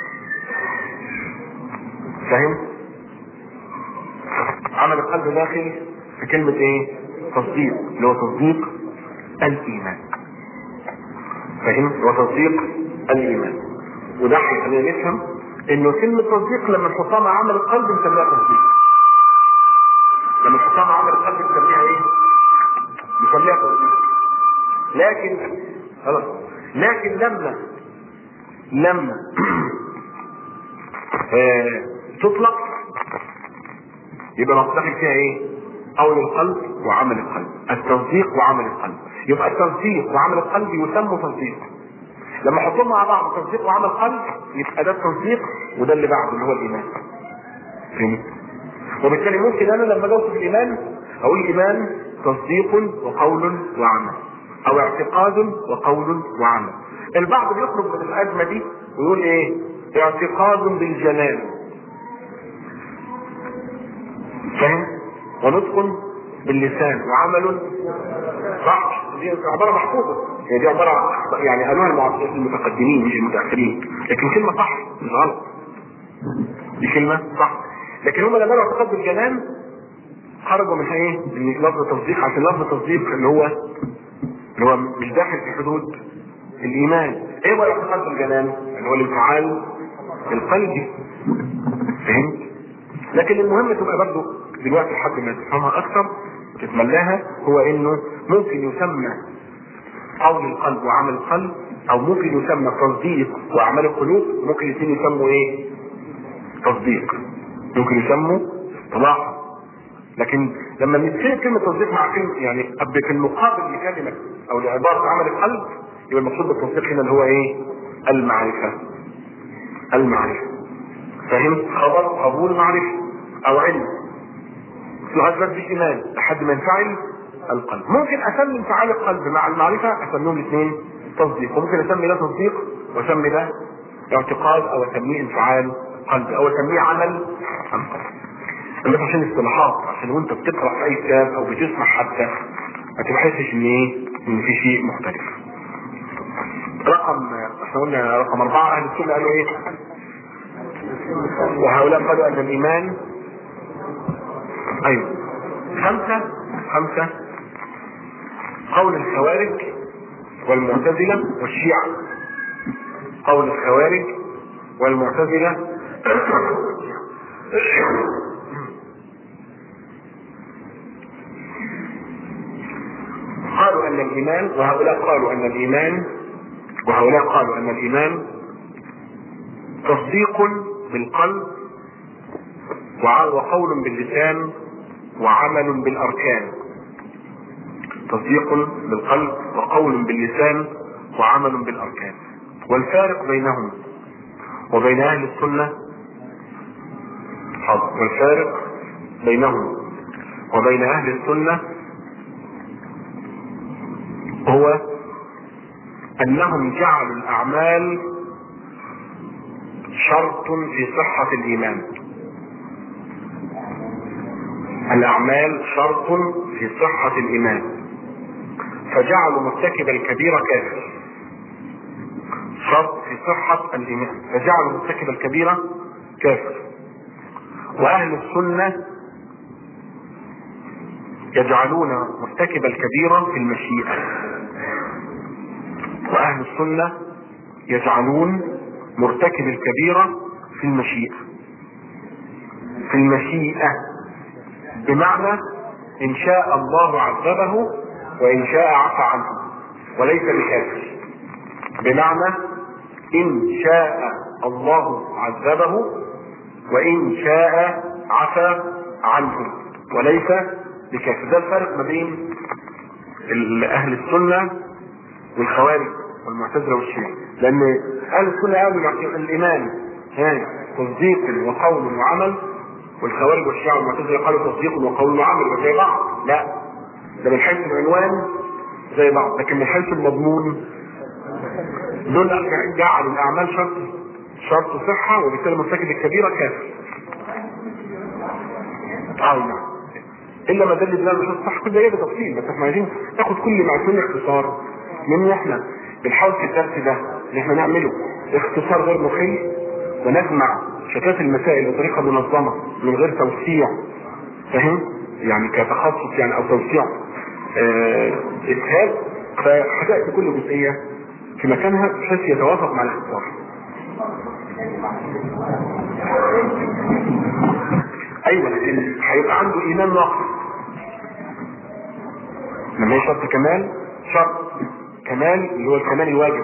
فاهم؟ عمل القلب داخل في كلمه ايه؟ تصديق، اللي هو تصديق الايمان. فاهم؟ وتصديق الايمان. وده خلينا نفهم انه كلمه تصديق لما نحطها مع عمل القلب نسميها تصديق. لما نحطها مع عمل القلب نسميها ايه؟ نسميها تصديق. لكن لما تطلق يبقى نصدق فيها ايه؟ قول القلب وعمل القلب، التصديق وعمل القلب. يبقى التصديق وعمل القلب يسمى تصديق. لما احطهم مع بعض تصديق وعمل قلب يبقى ده التصديق وده اللي بعده اللي هو الايمان. فهمت؟ وبالتالي ممكن انا لما اوصف الايمان اقول الايمان تصديق وقول وعمل، او اعتقاد وقول وعمل. البعض بيخرج من الازمه دي ويقول ايه؟ اعتقاد بالجلال، فاهم؟ ونطق باللسان وعمل صح. دي عباره محفوظه، دي عباره يعني قالوها المتقدمين مش المتاخرين، لكن كلمه صح مش غلط، دي كلمه صح. لكن هم لما قالوا اعتقاد بالجنان خرجوا من ايه؟ من لفظ التصديق، عشان لفظ التصديق اللي هو مش داخل في حدود الايمان. ايه هو الاعتقاد بالجنان؟ اللي هو الانفعال القلبي. فهمت؟ لكن المهم تبقى برضه دلوقتي لحد ما تفهمها اكثر وتتملاها، هو انه ممكن يسمى قول القلب وعمل القلب او ممكن يسمى تصديق واعمال القلوب، ممكن الاثنين يسموا ايه؟ تصديق، ممكن يسموا اصطلاحا. لكن لما نتكلم كلمه تصديق مع كلمه يعني في المقابل لكلمه او لعباره عمل القلب، يبقى المقصود بالتصديق هنا اللي هو ايه؟ المعرفه. المعرفه، فهمت؟ خبر، قبول، معرفه او علم لغايه بس ايمان لحد ما ينفعل القلب. ممكن اسمي انفعال القلب مع المعرفه اسميهم الاثنين تصديق، وممكن اسمي ده تصديق واسمي ده اعتقاد، او اسميه انفعال قلب، او اسميه عمل عن قلب. بس عشان اصطلاحات، عشان وانت بتقرا في اي كتاب او بتسمع حتى ما تحسش ان ايه؟ ان في شيء مختلف. احنا قلنا رقم 4 اهل السنه قالوا ايه؟ وهؤلاء قالوا ان الايمان ايوه 5 قول الخوارج والمعتزلة والشيعة. قول الخوارج والمعتزلة قالوا ان الايمان، وهؤلاء قالوا ان الايمان تصديق بالقلب وقول باللسان وعمل بالاركان. تصديق بالقلب وقول باللسان وعمل بالاركان. والفارق بينهم وبين اهل السنة هو انهم جعلوا الاعمال شرط في صحة الايمان. الاعمال شرط في صحة الايمان، فجعلوا مرتكب الكبيرة كافر. شرط في صحة الايمان فجعلوا مرتكب الكبيرة كافر. واهل السنة يجعلون مرتكب الكبيرة في المشيئة. واهل السنة يجعلون مرتكب الكبيرة في المشيئة بمعنى ان شاء الله عذبه وان شاء عفى عنه، وليس بكافر. بمعنى ان شاء الله عذبه وان شاء عفى عنه وليس بكافر. ده الفرق ما بين اهل السنة والخوارج والمعتزلة والشيعة. لان اهل السنة قالوا الايمان تصديق وقول وعمل، والخوارج والشيعة والمعتزلة قالوا تصديق وقول وعمل زي بعض. لا، ده من حيث العنوان زي بعض، لكن من حيث المضمون دول جعلوا الاعمال شرط صحة، وبالتالي مرتكب الكبيرة كافر. نعم، الا ما دل بلاد الشرط صح. كل ده ايه بتفصيل، بس احنا عايزين ناخد كل معلومة اختصار، لان احنا بنحاول في الدرس ده ان احنا نعمله اختصار غير مخل، ونجمع شتات المسائل بطريقة منظمة من غير توسيع، فاهم؟ يعني كتخصص يعني او توسيع اسهال. فهتأتي كل جزئية في مكانها بحيث يتوافق مع الاختصار. ايوه، لكن هيبقى عنده ايمان ناقص لما هي شرط كمال، شرط كمال اللي هو الكمال الواجب،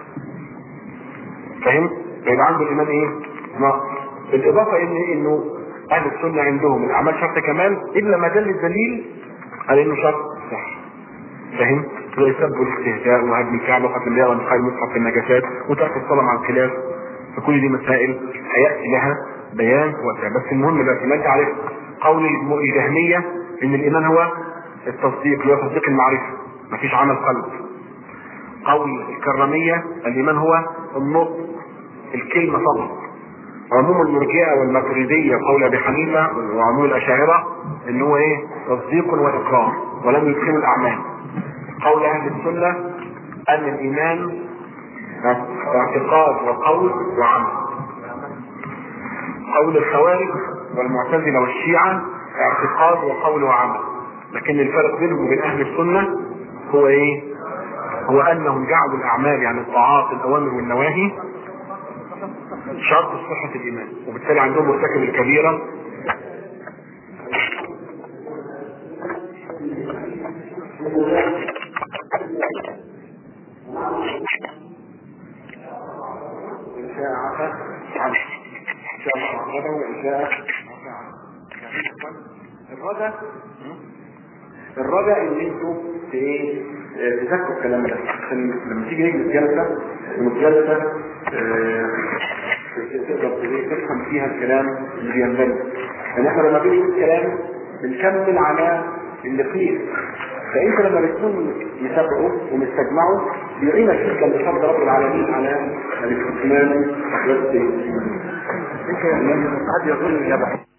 فاهم؟ فيبقى عنده الايمان ايه؟ ناقص. بالاضافه انه اهل السنه عندهم الاعمال شرط كمال الا ما دل الدليل على انه شرط صح، فاهم؟ زي سب والاستهزاء وهدم الكعبه وقتل الانبياء وانتقال المصحف في النجاسات وترك الصلاه مع الخلاف. فكل دي مسائل هياتي لها بيان وقتها. بس المهم دلوقتي ما انت عارف قول الجهميه ان الايمان هو التصديق، اللي هو تصديق المعرفه، مفيش عمل قلب. قول الكراميه الايمان هو النطق، الكلمه فقط. عموم المرجئه والماتريديه قول ابي حنيفه وعموم الاشاعره ان هو ايه؟ تصديق واقرار ولم يدخلوا الاعمال. قول اهل السنه ان الايمان اعتقاد وقول وعمل. قول الخوارج والمعتزله والشيعه اعتقاد وقول وعمل، لكن الفرق بينهم وبين اهل السنه هو ايه؟ هو انهم جعلوا الاعمال يعني الطاعات الاوامر والنواهي شرط صحة الايمان، وبالتالي عندهم مرتكب الكبيرة الرجاء ان انتوا تذكروا الكلام ده عشان لما تيجي نجلس جلسه والجلسه تقدر تفهم فيها الكلام اللي بينبني. يعني احنا لما بنقول الكلام بنكمل على اللي فيه، فانت لما بتكون متابعه ومستجمعه بيعينك جدا بفضل رب العالمين على الاستكمال والتنفيذ. حد يقول لي يا